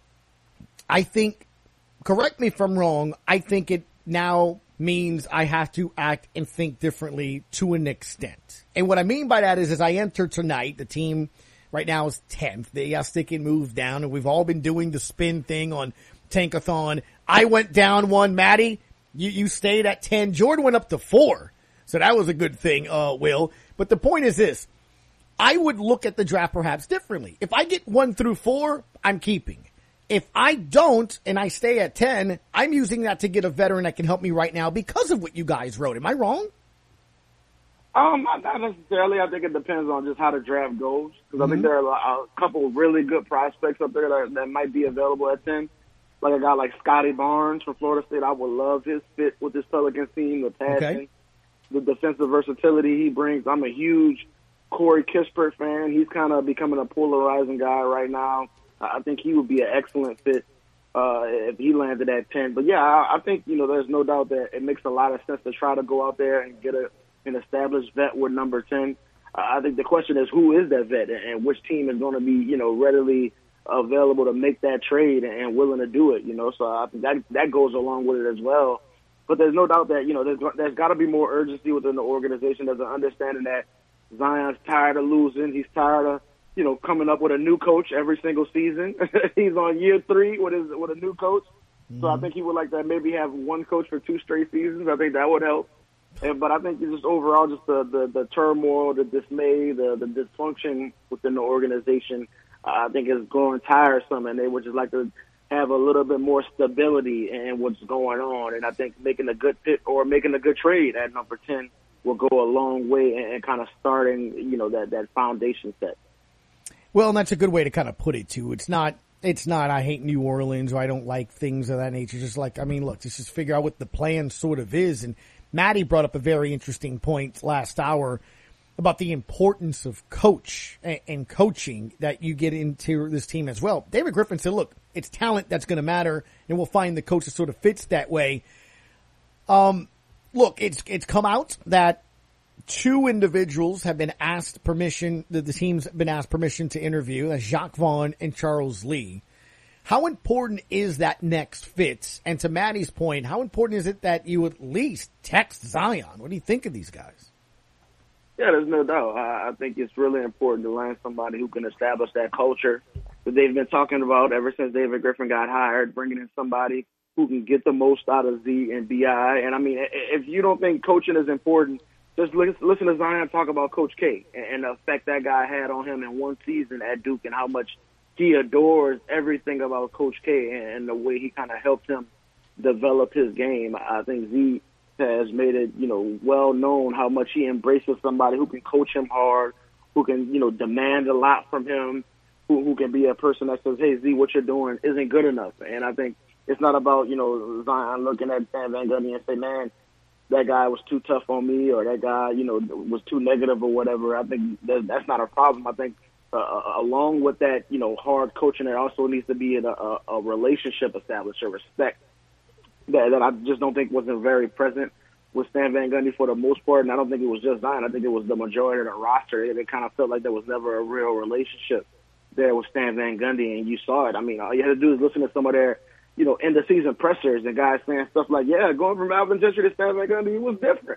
I think, correct me if I'm wrong, I think it now means I have to act and think differently to an extent. And what I mean by that is, as I enter tonight, the team right now is tenth. They are sticking moves down, and we've all been doing the spin thing on Tankathon. I went down one. Maddie, you, you stayed at ten. Jordan went up to four. So that was a good thing, uh, Will. But the point is this. I would look at the draft perhaps differently. If I get one through four, I'm keeping. If I don't and I stay at ten, I'm using that to get a veteran that can help me right now because of what you guys wrote. Am I wrong? Um, not, not necessarily. I think it depends on just how the draft goes. Because mm-hmm. I think there are a couple of really good prospects up there that, that might be available at ten. Like a guy like Scotty Barnes from Florida State. I would love his fit with this Pelicans team, the passion, okay. the defensive versatility he brings. I'm a huge Corey Kispert fan. He's kind of becoming a polarizing guy right now. I think he would be an excellent fit uh, if he landed at ten. But, yeah, I, I think, you know, there's no doubt that it makes a lot of sense to try to go out there and get a an established vet with number ten. Uh, I think the question is who is that vet and which team is going to be, you know, readily available to make that trade and willing to do it, you know. So I think that that goes along with it as well. But there's no doubt that, you know, there's, there's got to be more urgency within the organization. There's an understanding that Zion's tired of losing. He's tired of, you know, coming up with a new coach every single season. He's on year three with his with a new coach. Mm-hmm. So I think he would like to maybe have one coach for two straight seasons. I think that would help. And, but I think it's just overall, just the, the, the turmoil, the dismay, the, the dysfunction within the organization, uh, I think is growing tiresome, and they would just like to have a little bit more stability in what's going on. And I think making a good fit or making a good trade at number ten will go a long way in, in kind of starting, you know, that, that foundation set. Well, and that's a good way to kind of put it too. It's not, it's not, I hate New Orleans or I don't like things of that nature. Just like, I mean, look, just, just figure out what the plan sort of is. And Maddie brought up a very interesting point last hour about the importance of coach and, and coaching that you get into this team as well. David Griffin said, look, it's talent that's going to matter, and we'll find the coach that sort of fits that way. Um, look, it's it's come out that two individuals have been asked permission, that the team's been asked permission to interview, that's Jacques Vaughn and Charles Lee. How important is that next fit? And to Maddie's point, how important is it that you at least text Zion? What do you think of these guys? Yeah, there's no doubt. I, I think it's really important to land somebody who can establish that culture that they've been talking about ever since David Griffin got hired, bringing in somebody who can get the most out of Z and B I. And, I mean, if you don't think coaching is important, just listen to Zion talk about Coach K and the effect that guy had on him in one season at Duke and how much he adores everything about Coach K and the way he kind of helped him develop his game. I think Z has made it, you know, well known how much he embraces somebody who can coach him hard, who can, you know, demand a lot from him, who, who can be a person that says, hey, Z, what you're doing isn't good enough. And I think it's not about, you know, Zion looking at Stan Van Gundy and say, man, that guy was too tough on me, or that guy, you know, was too negative or whatever. I think that, that's not a problem. I think uh, along with that, you know, hard coaching, there also needs to be a, a, a relationship established, a respect that, that I just don't think wasn't very present with Stan Van Gundy for the most part. And I don't think it was just Zion. I think it was the majority of the roster. It, it kind of felt like there was never a real relationship there with Stan Van Gundy, and you saw it. I mean, all you had to do is listen to some of their, you know, end of season pressers and guys saying stuff like, yeah, going from Alvin Gentry to Stan Van Gundy, it was different.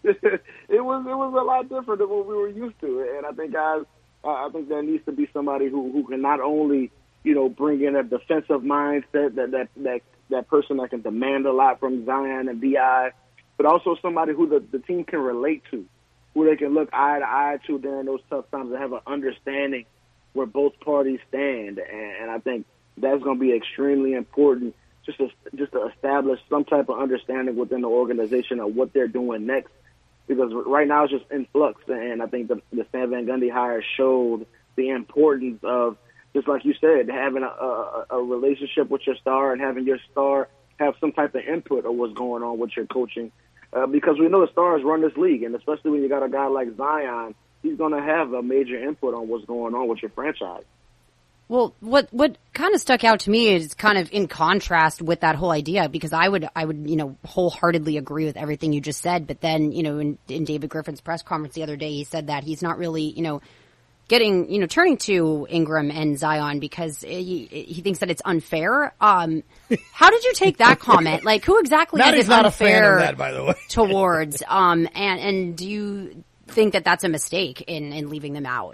it was it was a lot different than what we were used to. And I think guys, uh, I think there needs to be somebody who, who can not only, you know, bring in a defensive mindset, that, that, that, that person that can demand a lot from Zion and B I, but also somebody who the, the team can relate to, who they can look eye to eye to during those tough times and have an understanding where both parties stand. And, and I think that's going to be extremely important, just to, just to establish some type of understanding within the organization of what they're doing next. Because right now it's just in flux, and I think the, the Stan Van Gundy hire showed the importance of, just like you said, having a, a, a relationship with your star and having your star have some type of input of what's going on with your coaching. Uh, because we know the stars run this league, and especially when you got a guy like Zion, he's going to have a major input on what's going on with your franchise. Well, what what kind of stuck out to me is kind of in contrast with that whole idea, because I would I would you know wholeheartedly agree with everything you just said, but then you know in, in David Griffin's press conference the other day, he said that he's not really you know getting you know turning to Ingram and Zion because he he thinks that it's unfair. Um, how did you take that comment? Like, who exactly is it not unfair a fan of that, by the way. towards? Um, and and do you think that that's a mistake in in leaving them out?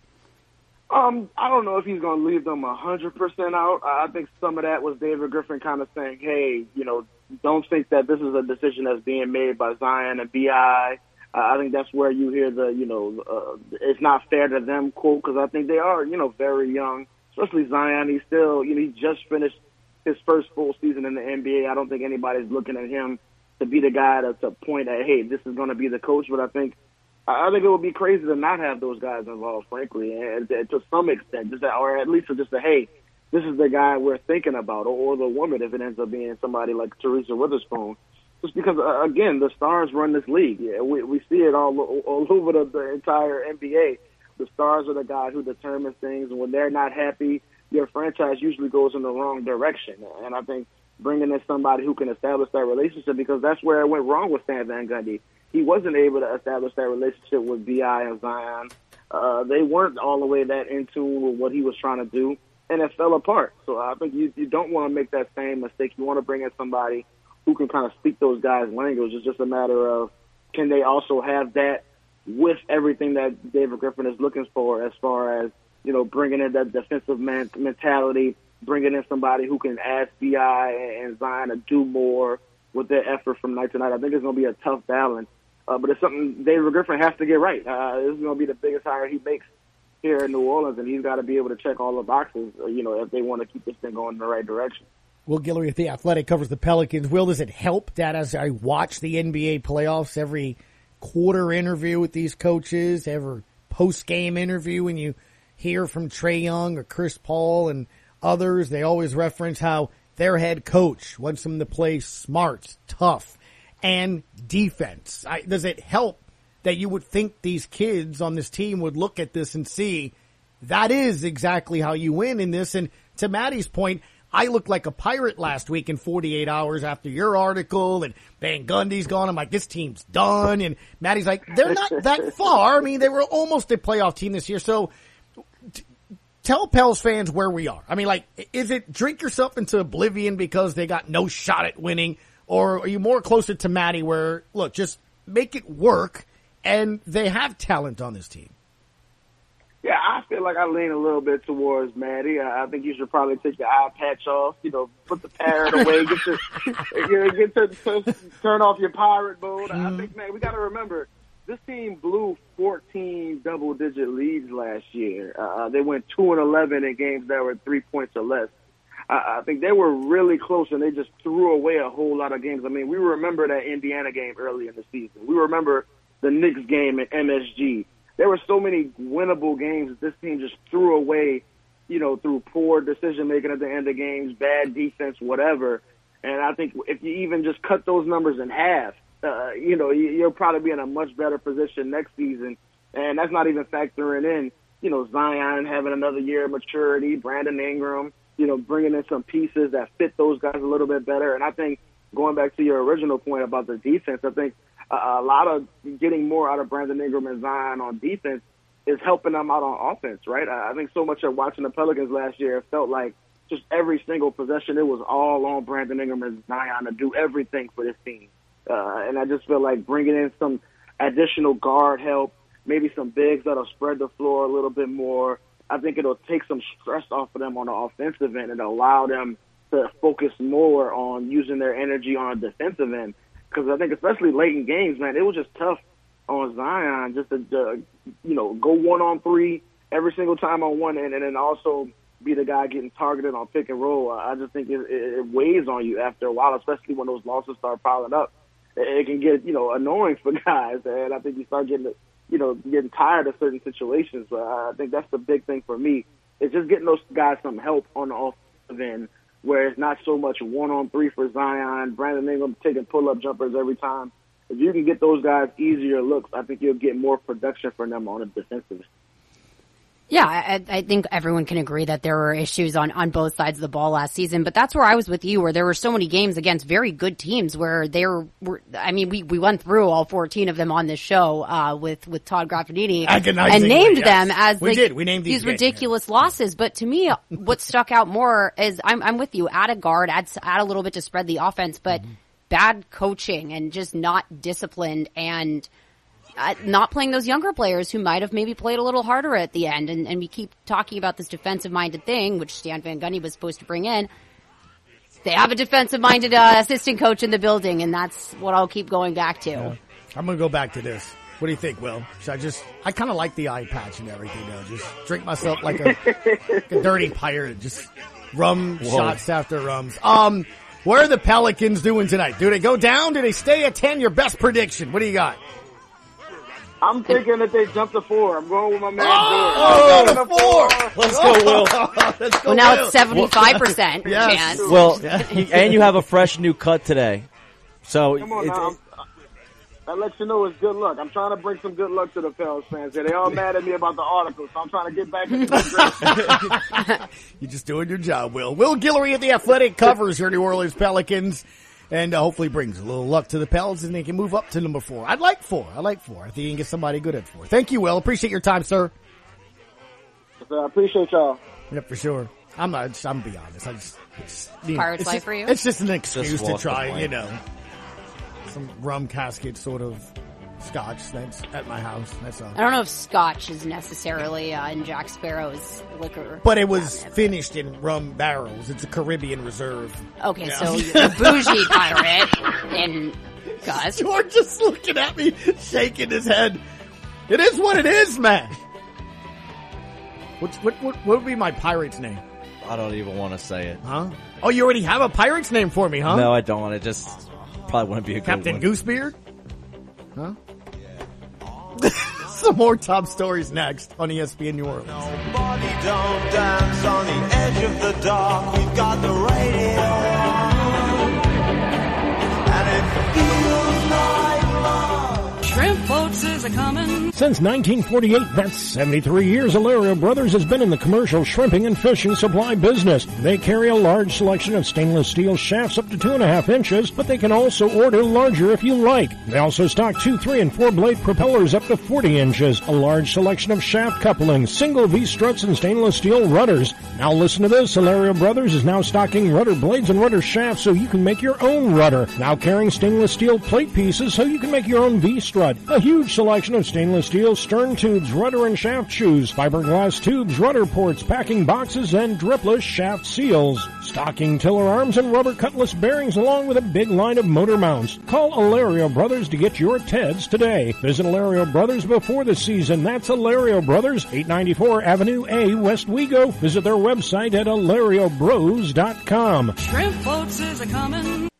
Um, I don't know if he's going to leave them one hundred percent out. I think some of that was David Griffin kind of saying, hey, you know, don't think that this is a decision that's being made by Zion and B I. Uh, I think that's where you hear the, you know, uh, it's not fair to them quote, because I think they are, you know, very young, especially Zion. He's still, you know, he just finished his first full season in the N B A. I don't think anybody's looking at him to be the guy to, to point at, hey, this is going to be the coach. But I think I think it would be crazy to not have those guys involved, frankly, and to some extent, just that, or at least to just say, hey, this is the guy we're thinking about, or, or the woman if it ends up being somebody like Teresa Witherspoon. Just because, uh, again, the stars run this league. Yeah, we, we see it all, all over the, the entire N B A. The stars are the guy who determines things, and when they're not happy, your franchise usually goes in the wrong direction. And I think bringing in somebody who can establish that relationship, because that's where it went wrong with Stan Van Gundy. He wasn't able to establish that relationship with B I and Zion. Uh, they weren't all the way that into what he was trying to do, and it fell apart. So I think you, you don't want to make that same mistake. You want to bring in somebody who can kind of speak those guys' language. It's just a matter of, can they also have that with everything that David Griffin is looking for, as far as, you know, bringing in that defensive man- mentality, bringing in somebody who can ask B I and Zion to do more with their effort from night to night. I think it's going to be a tough balance Uh, but it's something David Griffin has to get right. Uh, this is going to be the biggest hire he makes here in New Orleans, and he's got to be able to check all the boxes, uh, you know, if they want to keep this thing going in the right direction. Will Guillory at The Athletic covers the Pelicans. Will, does it help that as I watch the N B A playoffs, every quarter interview with these coaches, every post-game interview, when you hear from Trae Young or Chris Paul and others, they always reference how their head coach wants them to play smart, tough, and defense. I, does it help that you would think these kids on this team would look at this and see that is exactly how you win in this? And to Maddie's point, I looked like a pirate last week in forty-eight hours after your article, and Van Gundy's gone. I'm like, this team's done. And Maddie's like, they're not that far. I mean, they were almost a playoff team this year. So t- tell Pels fans where we are. I mean, like, is it drink yourself into oblivion because they got no shot at winning? Or are you more closer to Maddie where, look, just make it work, and they have talent on this team? Yeah, I feel like I lean a little bit towards Maddie. I, I think you should probably take your eye patch off, you know, put the parrot away, get to, get to, to turn off your pirate mode. Mm-hmm. I think, man, we got to remember, this team blew fourteen double-digit leads last year. Uh, they went two and eleven in games that were three points or less. I, I think they were really close, and they just threw away a whole lot of games. I mean, we remember that Indiana game early in the season. We remember the Knicks game at M S G. There were so many winnable games that this team just threw away, you know, through poor decision-making at the end of games, bad defense, whatever. And I think if you even just cut those numbers in half, uh, you know, you'll probably be in a much better position next season. And that's not even factoring in, you know, Zion having another year of maturity, Brandon Ingram, you know, bringing in some pieces that fit those guys a little bit better. And I think going back to your original point about the defense, I think Uh, a lot of getting more out of Brandon Ingram and Zion on defense is helping them out on offense, right? I think so much of watching the Pelicans last year, it felt like just every single possession, it was all on Brandon Ingram and Zion to do everything for this team. Uh, and I just feel like bringing in some additional guard help, maybe some bigs that'll spread the floor a little bit more. I think it'll take some stress off of them on the offensive end and allow them to focus more on using their energy on the defensive end. Because I think especially late in games, man, it was just tough on Zion just to, uh, you know, go one on three every single time on one end and then also be the guy getting targeted on pick and roll. I just think it, it weighs on you after a while, especially when those losses start piling up. It can get, you know, annoying for guys, and I think you start getting, you know, getting tired of certain situations. But I think that's the big thing for me. It's just getting those guys some help on the offensive end, where it's not so much one-on-three for Zion, Brandon Ingram taking pull-up jumpers every time. If you can get those guys easier looks, I think you'll get more production from them on the defensive. Yeah, I, I think everyone can agree that there were issues on, on both sides of the ball last season, but that's where I was with you, where there were so many games against very good teams where there were, I mean, we, we went through all fourteen of them on this show, uh, with, with Todd Graffinini and named yes. them as we like, did. We named these, these ridiculous losses. But to me, what stuck out more is I'm, I'm with you. Add a guard, add, add a little bit to spread the offense, but mm-hmm. bad coaching and just not disciplined and, Uh, not playing those younger players who might have maybe played a little harder at the end. And, and we keep talking about this defensive-minded thing, which Stan Van Gundy was supposed to bring in. They have a defensive-minded uh, assistant coach in the building, and that's what I'll keep going back to. Yeah. I'm going to go back to this. What do you think, Will? Should I just, I kind of like the eye patch and everything, though. Just drink myself like a, like a dirty pirate. Just rum Whoa. shots after rums. Um, where are the Pelicans doing tonight? Do they go down? Do they stay at ten? Your best prediction. What do you got? I'm thinking that they jumped to four. I'm going with my man. Oh, oh four. Let's go, Will. Let's go, well, now Will. it's seventy-five percent yes. chance. Well, and you have a fresh new cut today. So Come on it's, now. That lets you know it's good luck. I'm trying to bring some good luck to the Pels fans. They all mad at me about the article, so I'm trying to get back into the You're just doing your job, Will. Will Guillory at The Athletic covers your New Orleans Pelicans. And uh, hopefully brings a little luck to the Pels and they can move up to number four. I'd like four. I like four. I think you can get somebody good at four. Thank you, Will. Appreciate your time, sir. I appreciate y'all. Yeah, for sure. I'm not, I'm gonna be honest. I just, it's, you know, Pirate's it's life just, for you? It's just an excuse Just to walk try, the plank. you know, some rum casket sort of scotch that's at my house. That's all. I don't know if scotch is necessarily uh, in Jack Sparrow's liquor. But it was finished in rum barrels. It's a Caribbean reserve. Okay, Yeah. so you're a bougie pirate, and Gus. George just looking at me, shaking his head. It is what it is, man. What's, what, what, what would be my Pirates name? I don't even want to say it. Huh? Oh, you already have a Pirates name for me, huh? No, I don't. It just probably wouldn't be a Captain good one. Goosebeard? Huh? Some more top stories next on E S P N New Orleans. Nobody don't dance on the edge of the dark. We've got the radio on. And it feels like love. Shrimp boats is a coming. Since nineteen forty-eight, that's seventy-three years, Alario Brothers has been in the commercial shrimping and fishing supply business. They carry a large selection of stainless steel shafts up to two and a half inches, but they can also order larger if you like. They also stock two, three, and four blade propellers up to forty inches, a large selection of shaft couplings, single V-struts, and stainless steel rudders. Now listen to this, Alario Brothers is now stocking rudder blades and rudder shafts so you can make your own rudder. Now carrying stainless steel plate pieces so you can make your own V-strut. A huge selection of stainless steel stern tubes, rudder and shaft shoes, fiberglass tubes, rudder ports, packing boxes, and dripless shaft seals. Stocking tiller arms and rubber cutlass bearings along with a big line of motor mounts. Call Alario Brothers to get your T E Ds today. Visit Alario Brothers before the season. That's Alario Brothers, eight ninety-four Avenue A, West Wego. Visit their website at alario bros dot com. Shrimp boats is a coming.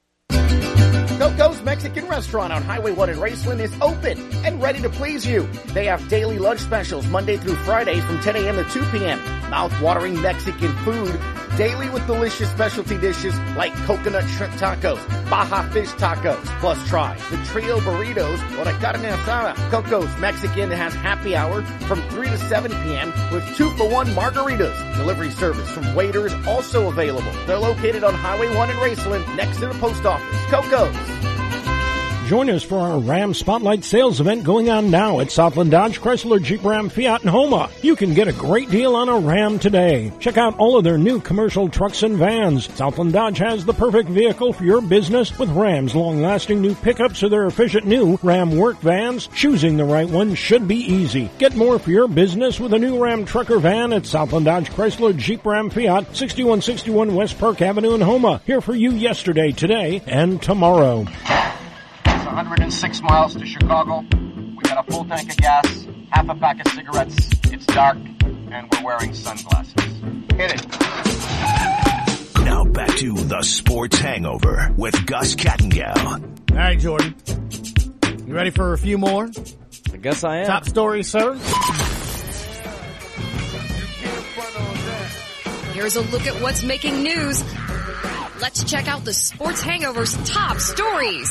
Coco's Mexican Restaurant on Highway one in Raceland is open and ready to please you. They have daily lunch specials Monday through Friday from ten a.m. to two p.m. Mouth-watering Mexican food daily with delicious specialty dishes like coconut shrimp tacos, Baja fish tacos, plus try the trio burritos or a carne asada. Coco's Mexican has happy hour from three to seven p.m. with two for one margaritas. Delivery service from waiters also available. They're located on Highway one in Raceland next to the post office. Coco's. Join us for our Ram Spotlight Sales event going on now at Southland Dodge, Chrysler, Jeep, Ram, Fiat, and Homa. You can get a great deal on a Ram today. Check out all of their new commercial trucks and vans. Southland Dodge has the perfect vehicle for your business with Ram's long-lasting new pickups or their efficient new Ram work vans. Choosing the right one should be easy. Get more for your business with a new Ram truck or van at Southland Dodge, Chrysler, Jeep, Ram, Fiat, sixty-one sixty-one West Park Avenue in Homa. Here for you yesterday, today, and tomorrow. one hundred six miles to Chicago. We got a full tank of gas, half a pack of cigarettes. It's dark, and we're wearing sunglasses. Hit it. Now back to the Sports Hangover with Gus Kattengell. All right, Jordan. You ready for a few more? I guess I am. Top stories, sir. Here's a look at what's making news. Let's check out the Sports Hangover's top stories.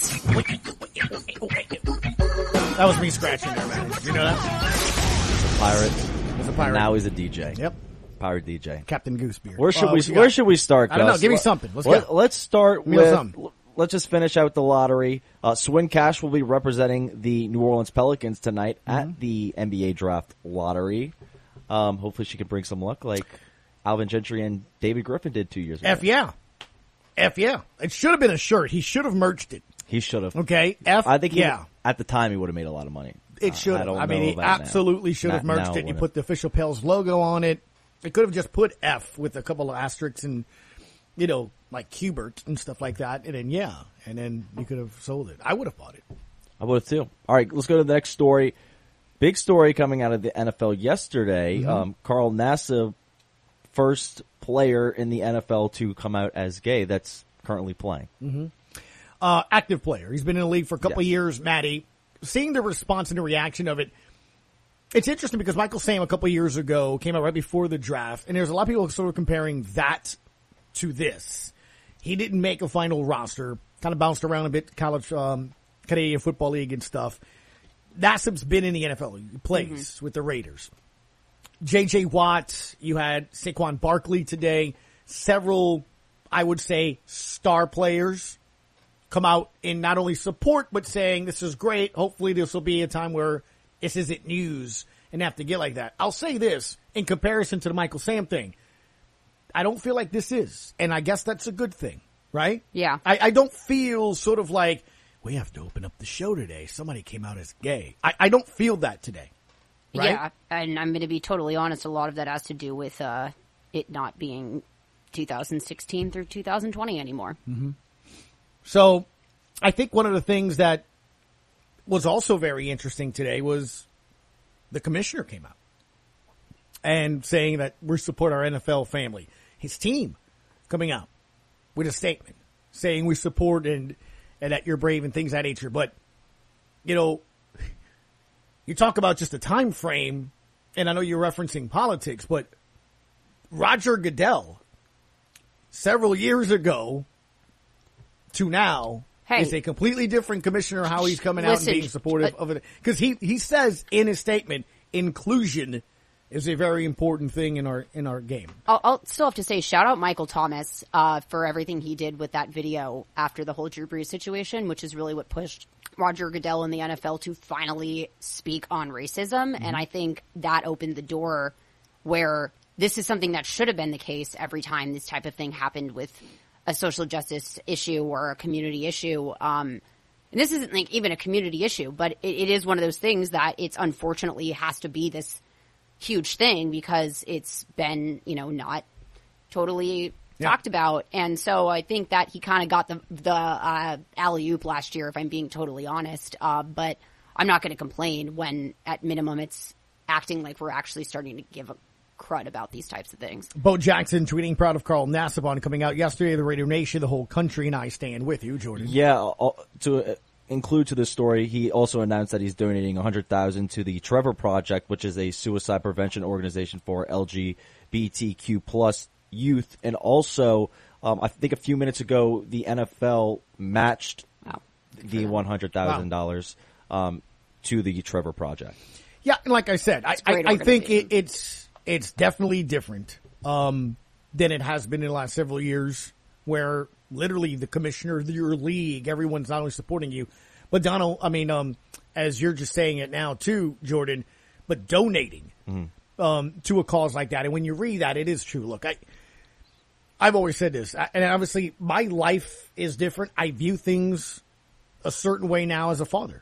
That was me scratching there, man. Did you know that? He's a pirate. He's a pirate. Now he's a D J. Yep. Pirate D J. Captain Goosebeard. Where should uh, we Where should we start, Gus? I don't know. Give me something. Let's Let, go. Let's start Give me with, something. let's just finish out the lottery. Uh, Swin Cash will be representing the New Orleans Pelicans tonight mm-hmm. at the N B A Draft Lottery. Um, hopefully she can bring some luck like Alvin Gentry and David Griffin did two years ago. F yeah. F yeah. It should have been a shirt. He should have merged it. He should have. Okay. F I think he, yeah. at the time he would have made a lot of money. It should uh, have. I, I mean, he absolutely now. should have Not, merged it. He wouldn't. put the official Pels logo on it. It could have just put F with a couple of asterisks and, you know, like Hubert and stuff like that. And then, yeah. And then you could have sold it. I would have bought it. I would have too. All right, let's go to the next story. Big story coming out of the N F L yesterday. Mm-hmm. Um, Carl Nassib, first player in the N F L to come out as gay that's currently playing. Mm-hmm. Uh, active player. He's been in the league for a couple yes. of years, Matty. Seeing the response and the reaction of it, it's interesting because Michael Sam a couple of years ago came out right before the draft, and there's a lot of people sort of comparing that to this. He didn't make a final roster, kind of bounced around a bit, college, um, Canadian Football League and stuff. Nassib's been in the N F L. He plays mm-hmm. with the Raiders. J J. Watt, you had Saquon Barkley today. Several, I would say, star players come out in not only support, but saying this is great. Hopefully this will be a time where this isn't news and have to get like that. I'll say this in comparison to the Michael Sam thing. I don't feel like this is, and I guess that's a good thing, right? Yeah. I, I don't feel sort of like, we have to open up the show today. Somebody came out as gay. I, I don't feel that today. Right? Yeah, and I'm going to be totally honest. A lot of that has to do with uh, it not being two thousand sixteen through two thousand twenty anymore. Mm-hmm. So, I think one of the things that was also very interesting today was the commissioner came out and saying that we support our N F L family. His team coming out with a statement saying we support and, and that you're brave and things of that nature. But, you know, you talk about just a time frame, and I know you're referencing politics, but Roger Goodell, several years ago to now, Hey. is a completely different commissioner, how he's coming out Listen, and being supportive uh, of it. Because he, he says in his statement, inclusion is a very important thing in our in our game. I'll, I'll still have to say, shout out Michael Thomas uh, for everything he did with that video after the whole Drew Brees situation, which is really what pushed Roger Goodell and the N F L to finally speak on racism. Mm-hmm. And I think that opened the door where this is something that should have been the case every time this type of thing happened with a social justice issue or a community issue. Um, and this isn't like even a community issue, but it, it is one of those things that it's unfortunately has to be this huge thing because it's been, you know, not totally yeah. talked about. And so I think that he kind of got the, the, uh, alley-oop last year, if I'm being totally honest. Uh, but I'm not going to complain when at minimum it's acting like we're actually starting to give a crud about these types of things. Bo Jackson tweeting, proud of Carl Nassibon coming out yesterday. The Radio Nation, the whole country, and I stand with you, Jordan. Yeah, uh, to uh, include to the story, he also announced that he's donating one hundred thousand dollars to the Trevor Project, which is a suicide prevention organization for L G B T Q plus youth. And also, um, I think a few minutes ago, the N F L matched wow. the one hundred thousand dollars wow. um, to the Trevor Project. Yeah, and like I said, I, I, I think it, it's it's definitely different um, than it has been in the last several years, where literally the commissioner of your league, everyone's not only supporting you, but Donald, I mean, um, as you're just saying it now too, Jordan, but donating mm-hmm. um, to a cause like that. And when you read that, it is true. Look, I, I've always said this, and obviously my life is different. I view things a certain way now as a father.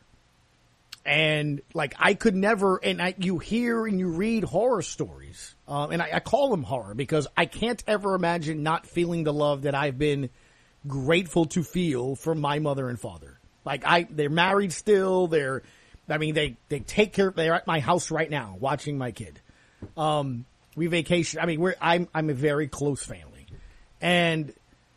And like I could never, and I, you hear and you read horror stories, um, and I, I call them horror because I can't ever imagine not feeling the love that I've been grateful to feel from my mother and father. Like I, they're married still. They're, I mean, they they take care. They're at my house right now watching my kid. Um, we vacation. I mean, we're I'm I'm a very close family, and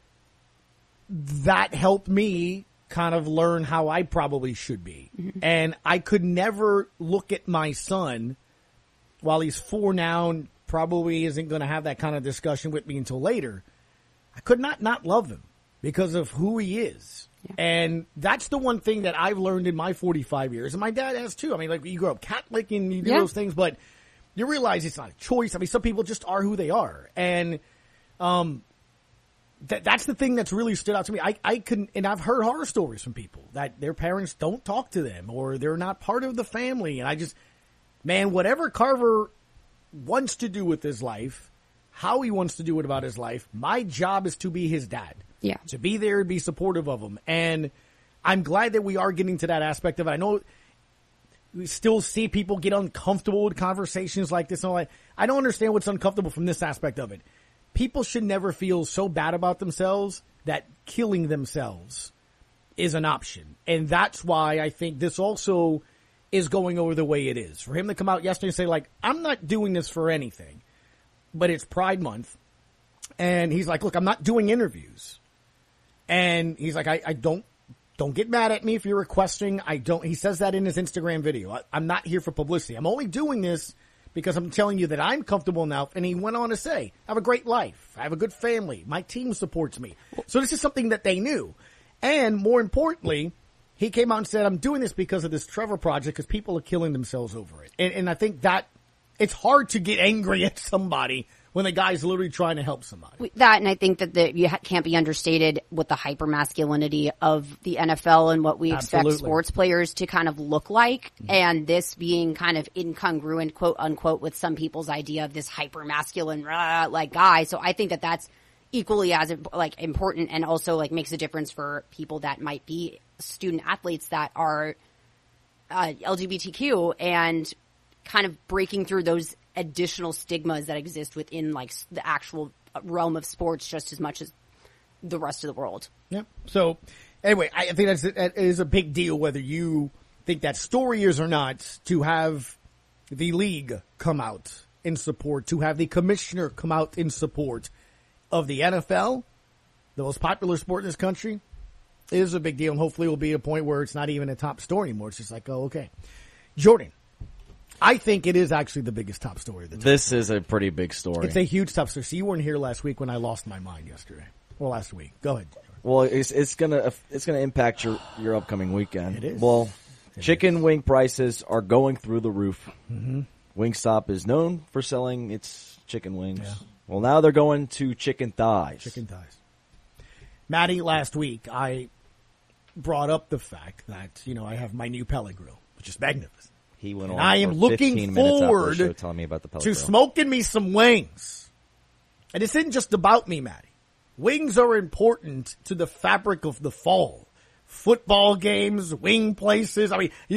that helped me kind of learn how I probably should be. Mm-hmm. And I could never look at my son while he's four now and probably isn't going to have that kind of discussion with me until later. I could not not love him because of who he is. Yeah. And that's the one thing that I've learned in my forty-five years. And my dad has too. I mean, like you grow up Catholic and you do yeah. those things, but you realize it's not a choice. I mean, some people just are who they are. And, um, That, that's the thing that's really stood out to me. I, I couldn't, and I've heard horror stories from people that their parents don't talk to them or they're not part of the family. And I just, man, whatever Carver wants to do with his life, how he wants to do it about his life, my job is to be his dad. Yeah. To be there and be supportive of him. And I'm glad that we are getting to that aspect of it. I know we still see people get uncomfortable with conversations like this and all that. I don't understand what's uncomfortable from this aspect of it. People should never feel so bad about themselves that killing themselves is an option. And that's why I think this also is going over the way it is. For him to come out yesterday and say, like, I'm not doing this for anything, but it's Pride Month. And he's like, look, I'm not doing interviews. And he's like, I, I don't, don't get mad at me if you're requesting. I don't, he says that in his Instagram video. I, I'm not here for publicity. I'm only doing this because I'm telling you that I'm comfortable enough. And he went on to say, I have a great life. I have a good family. My team supports me. So this is something that they knew. And more importantly, he came out and said, I'm doing this because of this Trevor Project because people are killing themselves over it. And, and I think that it's hard to get angry at somebody when the guy's literally trying to help somebody. That, and I think that the, you ha- can't be understated with the hypermasculinity of the N F L and what we Absolutely. expect sports players to kind of look like, mm-hmm. and this being kind of incongruent, quote unquote, with some people's idea of this hypermasculine rah, like guy. So I think that that's equally as like important, and also like makes a difference for people that might be student athletes that are uh, L G B T Q and kind of breaking through those additional stigmas that exist within like the actual realm of sports just as much as the rest of the world. Yeah. So Anyway, I think that's that is a big deal, whether you think that story is or not, to have the league come out in support, to have the commissioner come out in support of the N F L, the most popular sport in this country. It is a big deal, and hopefully it will be a point where it's not even a top story anymore. It's just like, oh, okay. Jordan, I think it is actually the biggest top story of the time. This is a pretty big story. It's a huge top story. So you weren't here last week when I lost my mind yesterday. Well, last week. Go ahead. Well, it's, it's gonna it's gonna impact your your upcoming weekend. It is. Well, it chicken is. wing prices are going through the roof. Mm-hmm. Wingstop is known for selling its chicken wings. Yeah. Well, now they're going to chicken thighs. Chicken thighs. Maddie, last week I brought up the fact that, you know, I have my new pellet grill, which is magnificent. He went and on I am for looking fifteen minutes after the forward show telling me about the pellet to grill. smoking me some wings. And this isn't just about me, Maddie. Wings are important to the fabric of the fall. Football games, wing places. I mean, you